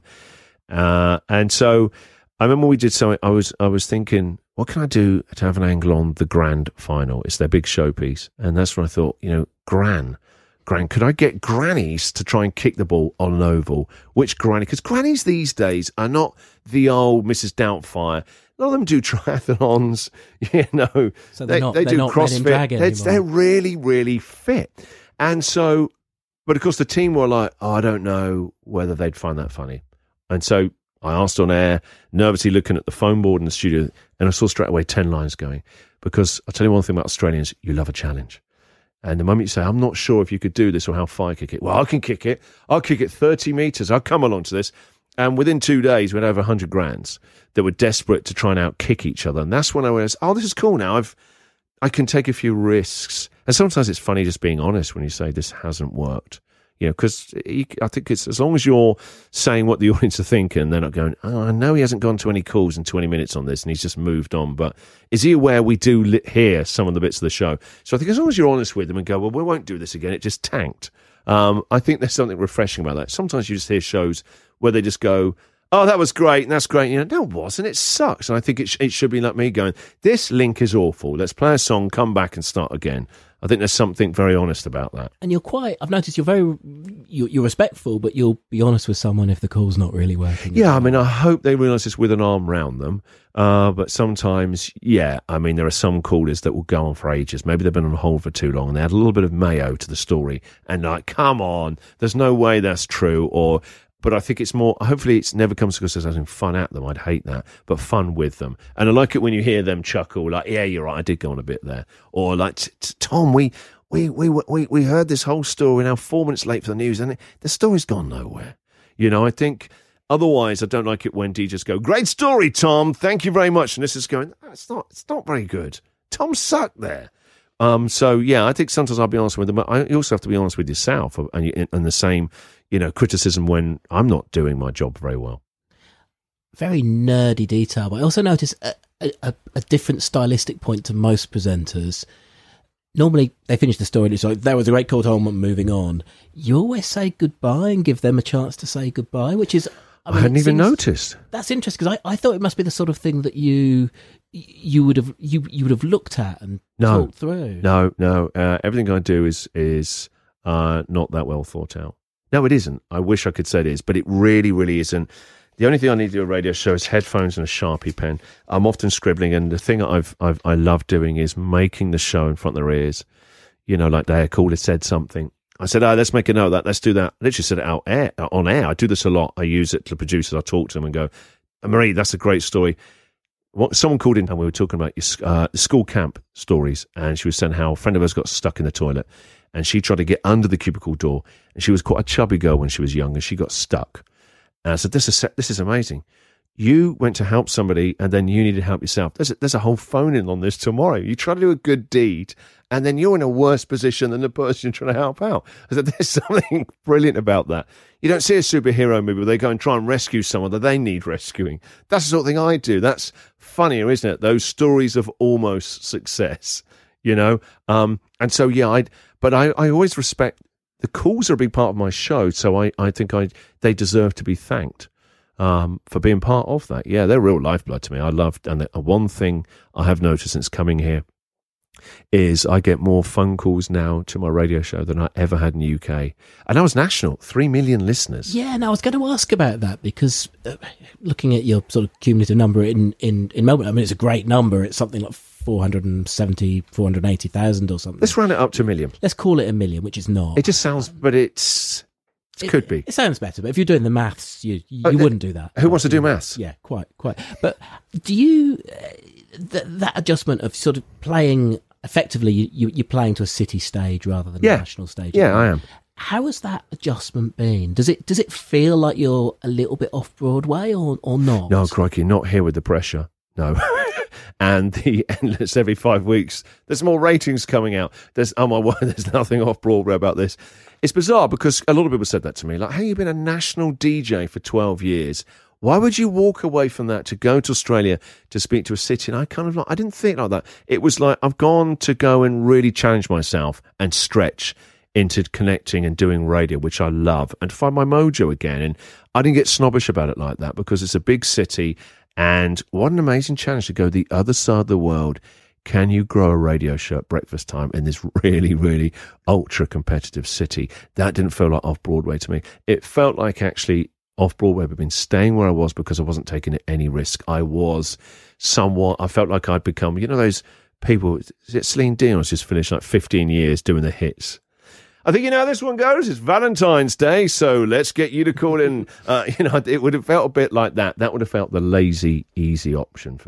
so I remember we did something, I was thinking, what can I do to have an angle on the grand final? It's their big showpiece. And that's when I thought, Gran, could I get grannies to try and kick the ball on an oval? Which granny? Because grannies these days are not the old Mrs. Doubtfire. A lot of them do triathlons, So they do not CrossFit. They're really, really fit. And so, but of course the team were like, I don't know whether they'd find that funny. And so I asked on air, nervously looking at the phone board in the studio, and I saw straight away 10 lines going. Because I'll tell you one thing about Australians, you love a challenge. And the moment you say, I'm not sure if you could do this or how far I could kick it. Well, I can kick it. I'll kick it 30 metres. I'll come along to this. And within 2 days, we had over 100 grands that were desperate to try and out-kick each other. And that's when I realized, oh, this is cool now. I can take a few risks. And sometimes it's funny just being honest when you say this hasn't worked. You know, because I think it's as long as you're saying what the audience are thinking, they're not going, oh, I know he hasn't gone to any calls in 20 minutes on this and he's just moved on. But is he aware we do hear some of the bits of the show? So I think as long as you're honest with them and go, well, we won't do this again, it just tanked. I think there's something refreshing about that. Sometimes you just hear shows where they just go, oh, that was great, and that's great. You know, no, it wasn't. It sucks. And I think it should be like me going, this link is awful. Let's play a song, come back and start again. I think there's something very honest about that. And I've noticed you're respectful, but you'll be honest with someone if the call's not really working. Yeah, I mean, I hope they realise it's with an arm round them. But sometimes, yeah, I mean, there are some callers that will go on for ages. Maybe they've been on hold for too long and they add a little bit of mayo to the story. And like, come on, there's no way that's true. But I think it's more, hopefully it never comes across as having fun at them. I'd hate that, but fun with them. And I like it when you hear them chuckle, like, yeah, you're right, I did go on a bit there. Or like, Tom, we heard this whole story, now 4 minutes late for the news, and the story's gone nowhere. You know, I think, otherwise, I don't like it when DJs go, great story, Tom, thank you very much. And this is going, it's not very good. Tom sucked there. So, yeah, I think sometimes I'll be honest with them, but you also have to be honest with yourself and the same, you know, criticism when I'm not doing my job very well. Very nerdy detail, but I also notice a different stylistic point to most presenters. Normally, they finish the story and it's like, that was a great call, Tom, I'm moving on. You always say goodbye and give them a chance to say goodbye, which is... I hadn't even noticed. That's interesting, because I thought it must be the sort of thing that you would have looked at and talked through. No. Everything I do is not that well thought out. No, it isn't. I wish I could say it is, but it really, really isn't. The only thing I need to do a radio show is headphones and a Sharpie pen. I'm often scribbling, and the thing that I love doing is making the show in front of their ears. You know, like a caller said something. I said, let's make a note of that. Let's do that. I literally said it on air. I do this a lot. I use it to producers. I talk to them and go, Marie, that's a great story. Someone called in and we were talking about school camp stories, and she was saying how a friend of hers got stuck in the toilet and she tried to get under the cubicle door, and she was quite a chubby girl when she was young and she got stuck. And I said, this is amazing. You went to help somebody and then you need to help yourself. There's a whole phone-in on this tomorrow. You try to do a good deed and then you're in a worse position than the person you're trying to help out. I said, there's something brilliant about that. You don't see a superhero movie where they go and try and rescue someone that they need rescuing. That's the sort of thing I do. That's funnier, isn't it? Those stories of almost success, you know? And so, yeah, but I always respect, the calls are a big part of my show, so I think they deserve to be thanked. For being part of that. Yeah, they're real lifeblood to me. I loved, and the one thing I have noticed since coming here is I get more phone calls now to my radio show than I ever had in the UK. And I was national, 3 million listeners. Yeah, and I was going to ask about that because looking at your sort of cumulative number in Melbourne, I mean, it's a great number. It's something like 480,000 or something. Let's round it up to a million. Let's call it a million, which is not. It just sounds, but it could be. It sounds better, but if you're doing the maths, you wouldn't do that. Who wants to do maths? Yeah, quite. But do you that adjustment of sort of playing effectively? You're playing to a city stage rather than a national stage. Yeah, I am. How has that adjustment been? Does it feel like you're a little bit off Broadway or not? No, crikey, not here with the pressure. No. And the endless every 5 weeks, there's more ratings coming out. There's nothing off Broadway about this. It's bizarre because a lot of people said that to me, like, hey, you've been a national DJ for 12 years. Why would you walk away from that to go to Australia to speak to a city? And I didn't think like that. It was like, I've gone to go and really challenge myself and stretch into connecting and doing radio, which I love, and find my mojo again. And I didn't get snobbish about it like that because it's a big city. And what an amazing challenge to go the other side of the world. Can you grow a radio show at breakfast time in this really, really ultra competitive city? That didn't feel like off-Broadway to me. It felt like actually off-Broadway had been staying where I was because I wasn't taking any risk. I felt like I'd become, you know, those people, is it Celine Dion's just finished like 15 years doing the hits? I think you know how this one goes. It's Valentine's Day, so let's get you to call in. It would have felt a bit like that. That would have felt the lazy, easy option for me.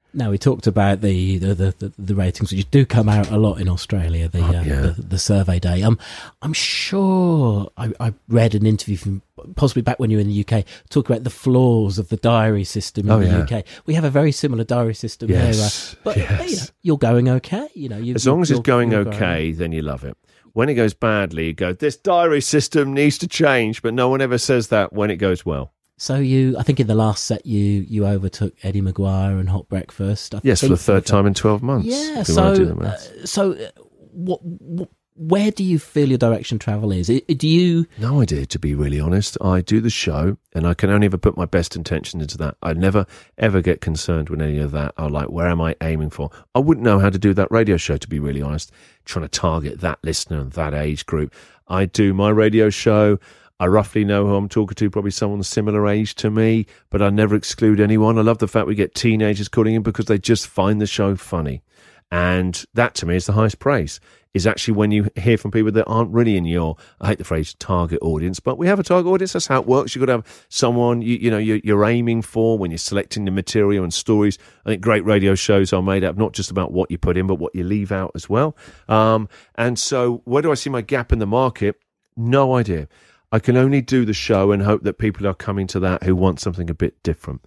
Now, we talked about the ratings, which do come out a lot in Australia, the survey day. I'm sure I read an interview from possibly back when you were in the UK, talk about the flaws of the diary system in the UK. We have a very similar diary system here, but you're going okay. As long as it's going okay, then you love it. When it goes badly, you go, this diary system needs to change, but no one ever says that when it goes well. So I think in the last set you overtook Eddie Maguire and Hot Breakfast. Yes, for the third time in 12 months. Yeah. So where do you feel your direction travel is? Do you? No idea, to be really honest. I do the show, and I can only ever put my best intention into that. I never ever get concerned with any of that. I'm like, where am I aiming for? I wouldn't know how to do that radio show, to be really honest. Trying to target that listener and that age group. I do my radio show. I roughly know who I'm talking to, probably someone similar age to me, but I never exclude anyone. I love the fact we get teenagers calling in because they just find the show funny. And that, to me, is the highest praise, is actually when you hear from people that aren't really in your, I hate the phrase, target audience, but we have a target audience. That's how it works. You've got to have someone you're aiming for when you're selecting the material and stories. I think great radio shows are made up not just about what you put in, but what you leave out as well. And so where do I see my gap in the market? No idea. I can only do the show and hope that people are coming to that who want something a bit different.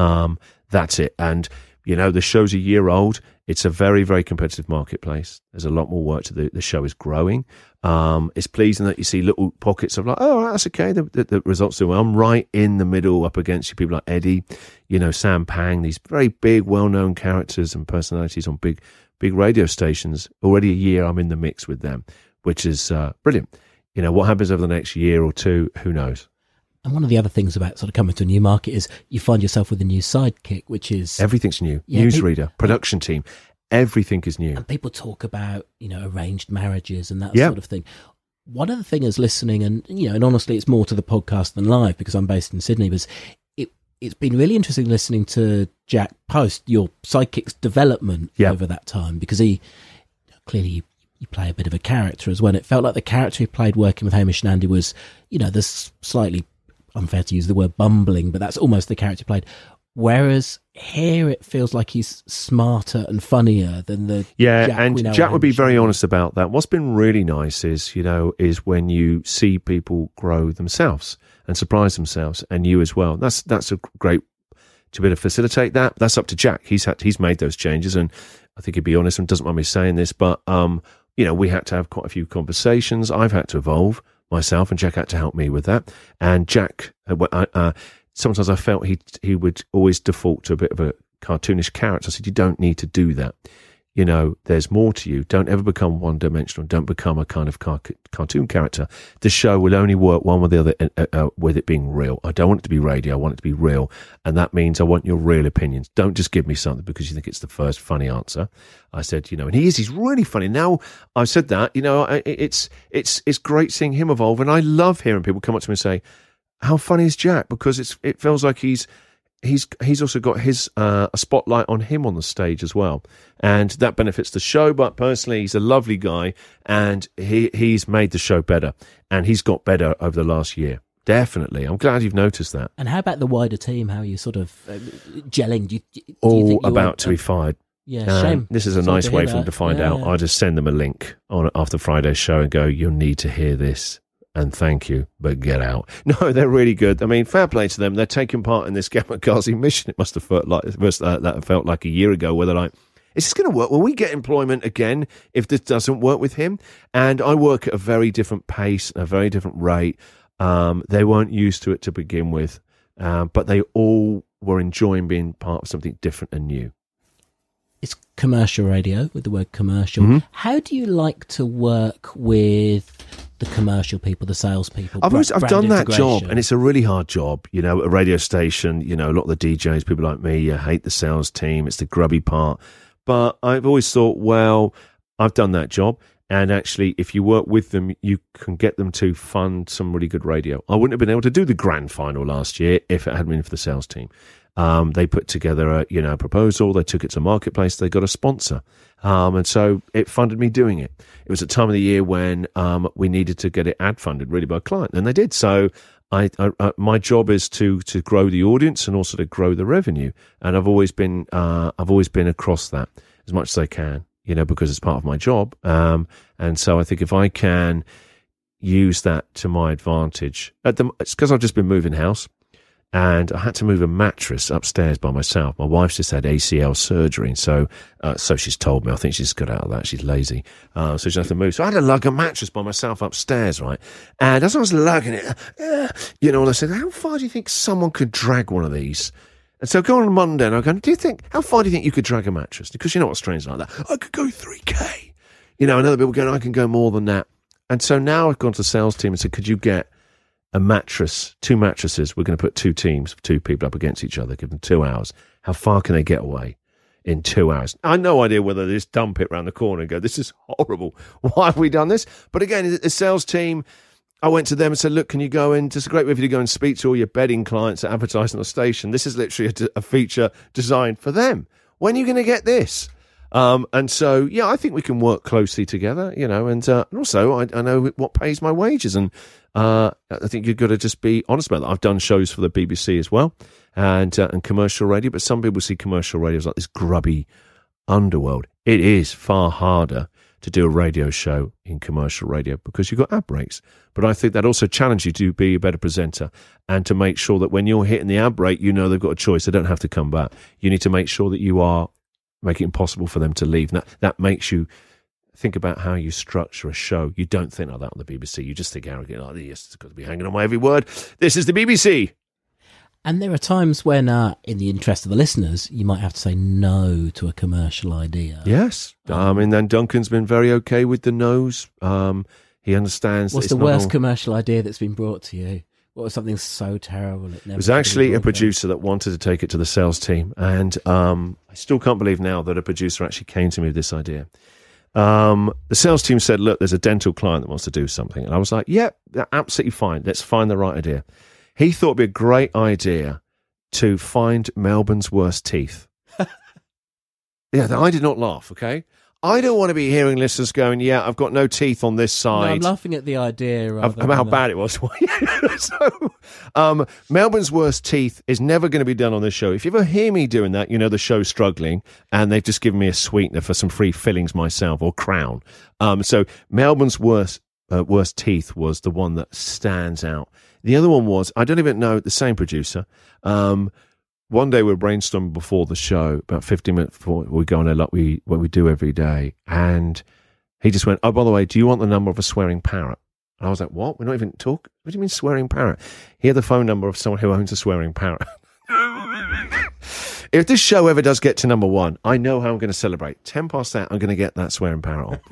That's it. And, the show's a year old. It's a very, very competitive marketplace. There's a lot more work to do. The show is growing. It's pleasing that you see little pockets of like, oh, that's okay. The results do well. I'm right in the middle up against you people like Eddie, Sam Pang, these very big, well-known characters and personalities on big radio stations. Already a year I'm in the mix with them, which is brilliant. What happens over the next year or two, who knows? And one of the other things about sort of coming to a new market is you find yourself with a new sidekick, which is... Everything's new. Newsreader, production team, everything is new. And people talk about, arranged marriages and that sort of thing. One of the things listening, and honestly, it's more to the podcast than live because I'm based in Sydney, was it's been really interesting listening to Jack Post, your sidekick's development over that time, because he clearly... You play a bit of a character as well. It felt like the character he played working with Hamish and Andy was, there's slightly unfair to use the word bumbling, but that's almost the character he played. Whereas here it feels like he's smarter and funnier than the Jack would be very honest about that. What's been really nice is when you see people grow themselves and surprise themselves, and you as well. That's a great to be able to facilitate that. That's up to Jack. He's made those changes, and I think he'd be honest and doesn't mind me saying this, but we had to have quite a few conversations. I've had to evolve myself, and Jack had to help me with that. And Jack, sometimes I felt he would always default to a bit of a cartoonish character. I said, you don't need to do that. There's more to you. Don't ever become one-dimensional. Don't become a kind of cartoon character. The show will only work one with the other with it being real. I don't want it to be radio. I want it to be real. And that means I want your real opinions. Don't just give me something because you think it's the first funny answer. I said, and he's really funny. Now I've said that, it's great seeing him evolve. And I love hearing people come up to me and say, how funny is Jack? Because it feels like he's also got his a spotlight on him on the stage as well, and that benefits the show. But personally, he's a lovely guy, and he's made the show better, and he's got better over the last year. Definitely, I'm glad you've noticed that. And how about the wider team? How are you sort of gelling? Do you all think about to be fired? Yeah, shame. This is a nice way for them to find out. I just send them a link on after Friday's show and go, "You'll need to hear this." And thank you, but get out. No, they're really good. I mean, fair play to them. They're taking part in this Kamikaze mission. It must have felt like that felt like a year ago, where they're like, is this going to work? Will we get employment again if this doesn't work with him? And I work at a very different pace, a very different rate. They weren't used to it to begin with, but they all were enjoying being part of something different and new. It's commercial radio with the word commercial. Mm-hmm. How do you like to work with the commercial people, the salespeople? I've done that job, and it's a really hard job. A radio station, a lot of the DJs, people like me, hate the sales team. It's the grubby part. But I've always thought, well, I've done that job. And actually, if you work with them, you can get them to fund some really good radio. I wouldn't have been able to do the grand final last year if it hadn't been for the sales team. They put together a proposal. They took it to marketplace. They got a sponsor, and so it funded me doing it. It was a time of the year when we needed to get it ad funded really by a client, and they did. So my job is to grow the audience and also to grow the revenue, and I've always been across that as much as I can, because it's part of my job. And so I think if I can use that to my advantage, it's because I've just been moving house, and I had to move a mattress upstairs by myself. My wife's just had ACL surgery, and so she's told me. I think she's got out of that. She's lazy, so she doesn't have to move. So I had to lug a mattress by myself upstairs, right? And as I was lugging it, and I said, "How far do you think someone could drag one of these?" And so I go on Monday, and I go, "How far do you think you could drag a mattress?" Because you know what trains like that. I could go 3K. And other people going, "I can go more than that." And so now I've gone to the sales team and said, "Could you get a mattress, 2 mattresses? We're going to put 2 teams, 2 people up against each other, give them 2 hours. How far can they get away in 2 hours?" I had no idea whether they just dump it around the corner and go, "This is horrible. Why have we done this?" But again, the sales team, I went to them and said, "Look, can you go in? It's a great way for you to go and speak to all your bedding clients that advertise on the station. This is literally a feature designed for them. When are you going to get this?" And so, yeah, I think we can work closely together, and also I know what pays my wages, and I think you've got to just be honest about that. I've done shows for the BBC as well, and commercial radio, but some people see commercial radio as like this grubby underworld. It is far harder to do a radio show in commercial radio because you've got ad breaks. But I think that also challenges you to be a better presenter and to make sure that when you're hitting the ad break, they've got a choice. They don't have to come back. You need to make sure that you are making it impossible for them to leave. And that makes you think about how you structure a show. You don't think like that on the BBC. You just think arrogant, like, "Yes, it's got to be hanging on my every word. This is the BBC." And there are times when, in the interest of the listeners, you might have to say no to a commercial idea. Yes. And Duncan's been very okay with the no's. He understands. What's the worst commercial idea that's been brought to you? What was something so terrible? It was actually a producer that wanted to take it to the sales team. And I still can't believe now that a producer actually came to me with this idea. The sales team said, "Look, there's a dental client that wants to do something." And I was like, "Yep, absolutely fine. Let's find the right idea." He thought it'd be a great idea to find Melbourne's worst teeth. Yeah, I did not laugh, okay? I don't want to be hearing listeners going, "Yeah, I've got no teeth on this side." No, I'm laughing at the idea of how bad it was. So, Melbourne's worst teeth is never going to be done on this show. If you ever hear me doing that, the show's struggling, and they've just given me a sweetener for some free fillings myself, or Crown. So Melbourne's worst teeth was the one that stands out. The other one was, I don't even know, the same producer. One day we were brainstorming before the show, about 15 minutes before we go on air, like what we do every day. And he just went, "Oh, by the way, do you want the number of a swearing parrot?" And I was like, "What? We're not even talking? What do you mean swearing parrot?" He had the phone number of someone who owns a swearing parrot. If this show ever does get to number 1, I know how I'm going to celebrate. 10 past that, I'm going to get that swearing parrot on.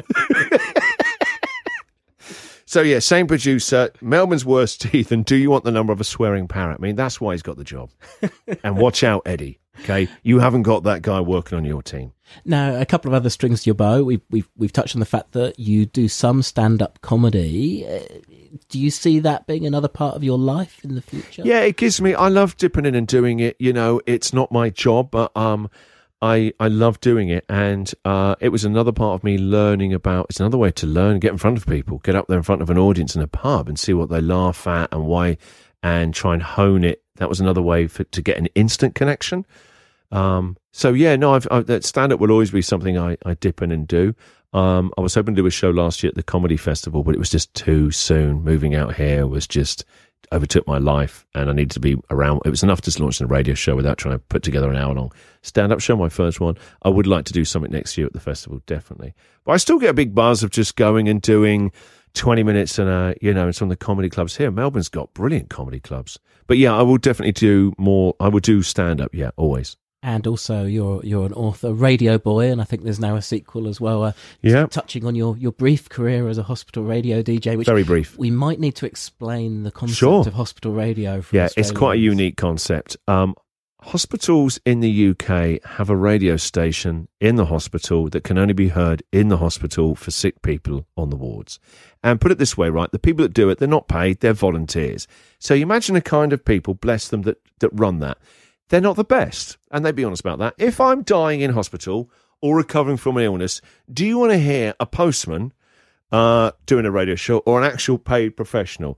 So, yeah, same producer, Melbourne's worst teeth, and do you want the number of a swearing parrot? I mean, that's why he's got the job. And watch out, Eddie, okay? You haven't got that guy working on your team. Now, a couple of other strings to your bow. We've touched on the fact that you do some stand-up comedy. Do you see that being another part of your life in the future? Yeah, it gives me... I love dipping in and doing it. It's not my job, but... I love doing it, and it was another part of me learning about. It's another way to learn, get in front of people, get up there in front of an audience in a pub and see what they laugh at and why, and try and hone it. That was another way to get an instant connection. So yeah, no, that stand-up will always be something I dip in and do. I was hoping to do a show last year at the Comedy Festival, but it was just too soon. Moving out here was just overtook my life, and I needed to be around. It was enough to launch a radio show without trying to put together an hour-long stand-up show, my first one. I would like to do something next year at the festival, definitely. But I still get a big buzz of just going and doing 20 minutes in some of the comedy clubs here. Melbourne's got brilliant comedy clubs. But yeah, I will definitely do more. I would do stand-up, yeah, always. And also, you're an author, Radio Boy, and I think there's now a sequel as well. Touching on your brief career as a hospital radio DJ, which very brief. We might need to explain the concept of hospital radio. For Australians. It's quite a unique concept. Hospitals in the UK have a radio station in the hospital that can only be heard in the hospital for sick people on the wards. And put it this way, right? The people that do it, they're not paid; they're volunteers. So you imagine the kind of people, bless them, that run that. They're not the best, and they'd be honest about that. If I'm dying in hospital or recovering from an illness, do you want to hear a postman doing a radio show or an actual paid professional?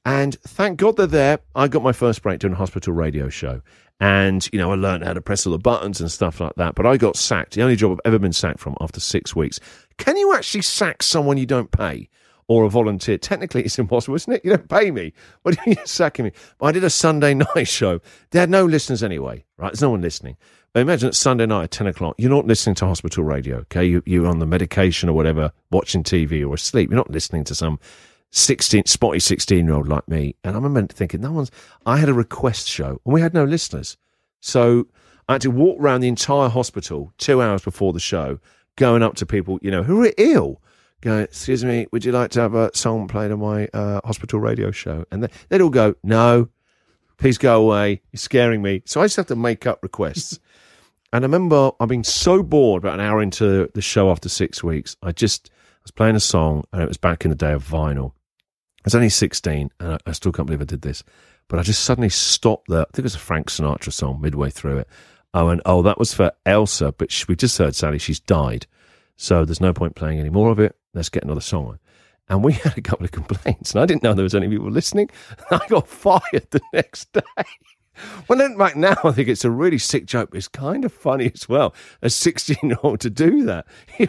And thank God they're there. I got my first break doing a hospital radio show. And, I learned how to press all the buttons and stuff like that. But I got sacked. The only job I've ever been sacked from after 6 weeks. Can you actually sack someone you don't pay? Or a volunteer? Technically, it's impossible, isn't it? You don't pay me. What are you sacking me? But I did a Sunday night show. They had no listeners anyway, right? There's no one listening. But imagine it's Sunday night at 10 o'clock. You're not listening to hospital radio, okay? You're on the medication or whatever, watching TV or asleep. You're not listening to some spotty 16-year-old like me. And I remember thinking, I had a request show and we had no listeners. So I had to walk around the entire hospital 2 hours before the show, going up to people, who are ill, going, excuse me, would you like to have a song played on my hospital radio show? And they'd all go, no, please go away. You're scaring me. So I just have to make up requests. And I remember I've been so bored about an hour into the show after 6 weeks. I was playing a song and it was back in the day of vinyl. I was only 16 and I still can't believe I did this. But I just suddenly stopped there. I think it was a Frank Sinatra song midway through it. I went, that was for Elsa, but we just heard, Sally, she's died. So there's no point playing any more of it. Let's get another song on. And we had a couple of complaints, and I didn't know there was any people listening. I got fired the next day. Well, then, right now, I think it's a really sick joke, but it's kind of funny as well, a 16-year-old to do that.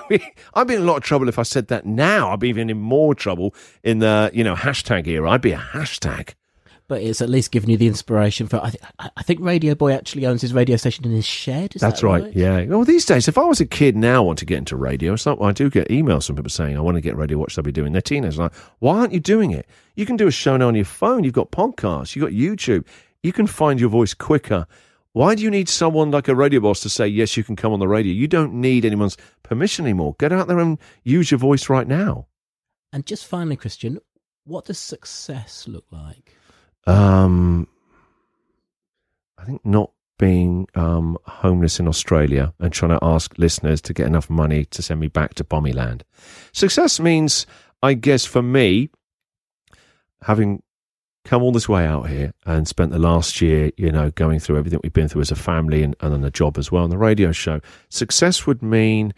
I'd be in a lot of trouble if I said that now. I'd be even in more trouble in the, hashtag era. I'd be a hashtag. But it's at least given you the inspiration for. I think Radio Boy actually owns his radio station in his shed. That's right. Yeah. Well, these days, if I was a kid now, I want to get into radio. I do get emails from people saying, "I want to get radio. What should I be doing?" They're teenagers. Like, why aren't you doing it? You can do a show now on your phone. You've got podcasts. You've got YouTube. You can find your voice quicker. Why do you need someone like a radio boss to say, yes, you can come on the radio? You don't need anyone's permission anymore. Get out there and use your voice right now. And just finally, Christian, what does success look like? I think not being homeless in Australia and trying to ask listeners to get enough money to send me back to Bommyland. Success means, I guess, for me, having come all this way out here and spent the last year, going through everything we've been through as a family and on the job as well, on the radio show, success would mean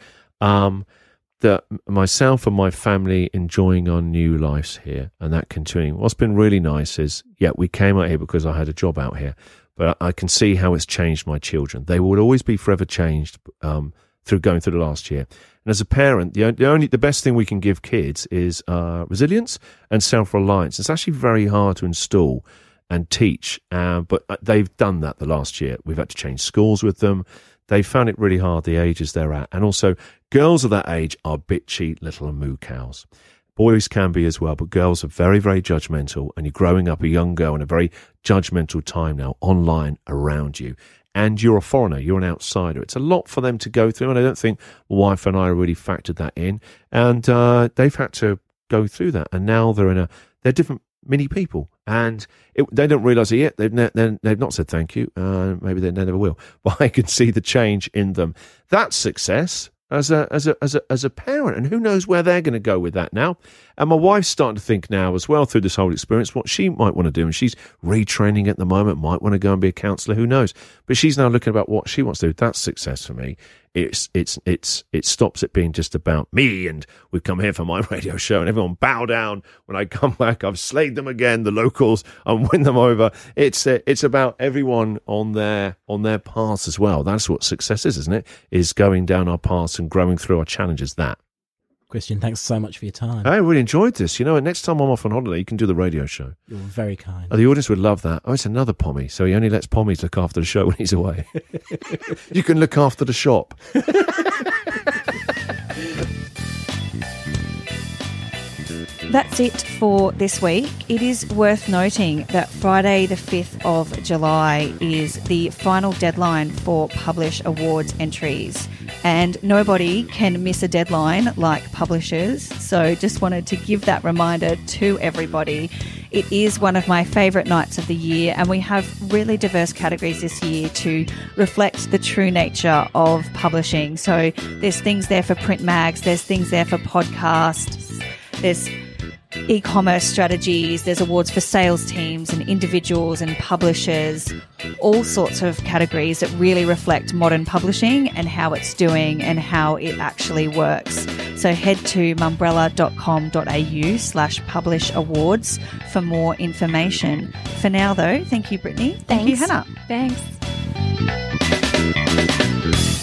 that myself and my family enjoying our new lives here and that continuing. What's been really nice is, we came out here because I had a job out here, but I can see how it's changed my children. They will always be forever changed through going through the last year. And as a parent, the best thing we can give kids is resilience and self-reliance. It's actually very hard to install and teach, but they've done that the last year. We've had to change schools with them. They found it really hard, the ages they're at. And also, girls of that age are bitchy little moo cows. Boys can be as well, but girls are very, very judgmental. And you're growing up a young girl in a very judgmental time now, online around you. And you're a foreigner, you're an outsider. It's a lot for them to go through, and I don't think my wife and I really factored that in. And they've had to go through that. And now they're different mini people, and they don't realise it yet. They've not said thank you. Maybe they never will. But I can see the change in them. That's success as a parent, and who knows where they're going to go with that now. And my wife's starting to think now as well through this whole experience what she might want to do, and she's retraining at the moment. Might want to go and be a counsellor. Who knows? But she's now looking about what she wants to do. That's success for me. It stops it being just about me and we've come here for my radio show and everyone bow down when I come back. I've slayed them again, the locals, and win them over. It's about everyone on their paths as well. That's what success is, isn't it? Is going down our paths and growing through our challenges. That. Christian, thanks so much for your time. I really enjoyed this. And next time I'm off on holiday, you can do the radio show. You're very kind. The audience would love that. It's another Pommy, so he only lets Pommies look after the show when he's away. You can look after the shop. That's it for this week. It is worth noting that Friday the 5th of July is the final deadline for Publish Awards entries. And nobody can miss a deadline like publishers. So just wanted to give that reminder to everybody. It is one of my favourite nights of the year, and we have really diverse categories this year to reflect the true nature of publishing. So there's things there for print mags, there's things there for podcasts, there's e-commerce strategies, there's awards for sales teams and individuals and publishers, all sorts of categories that really reflect modern publishing and how it's doing and how it actually works. So head to mumbrella.com.au/publish awards for more information. For now, though, thank you, Brittany. Thank you, Thanks. Hannah. Thanks.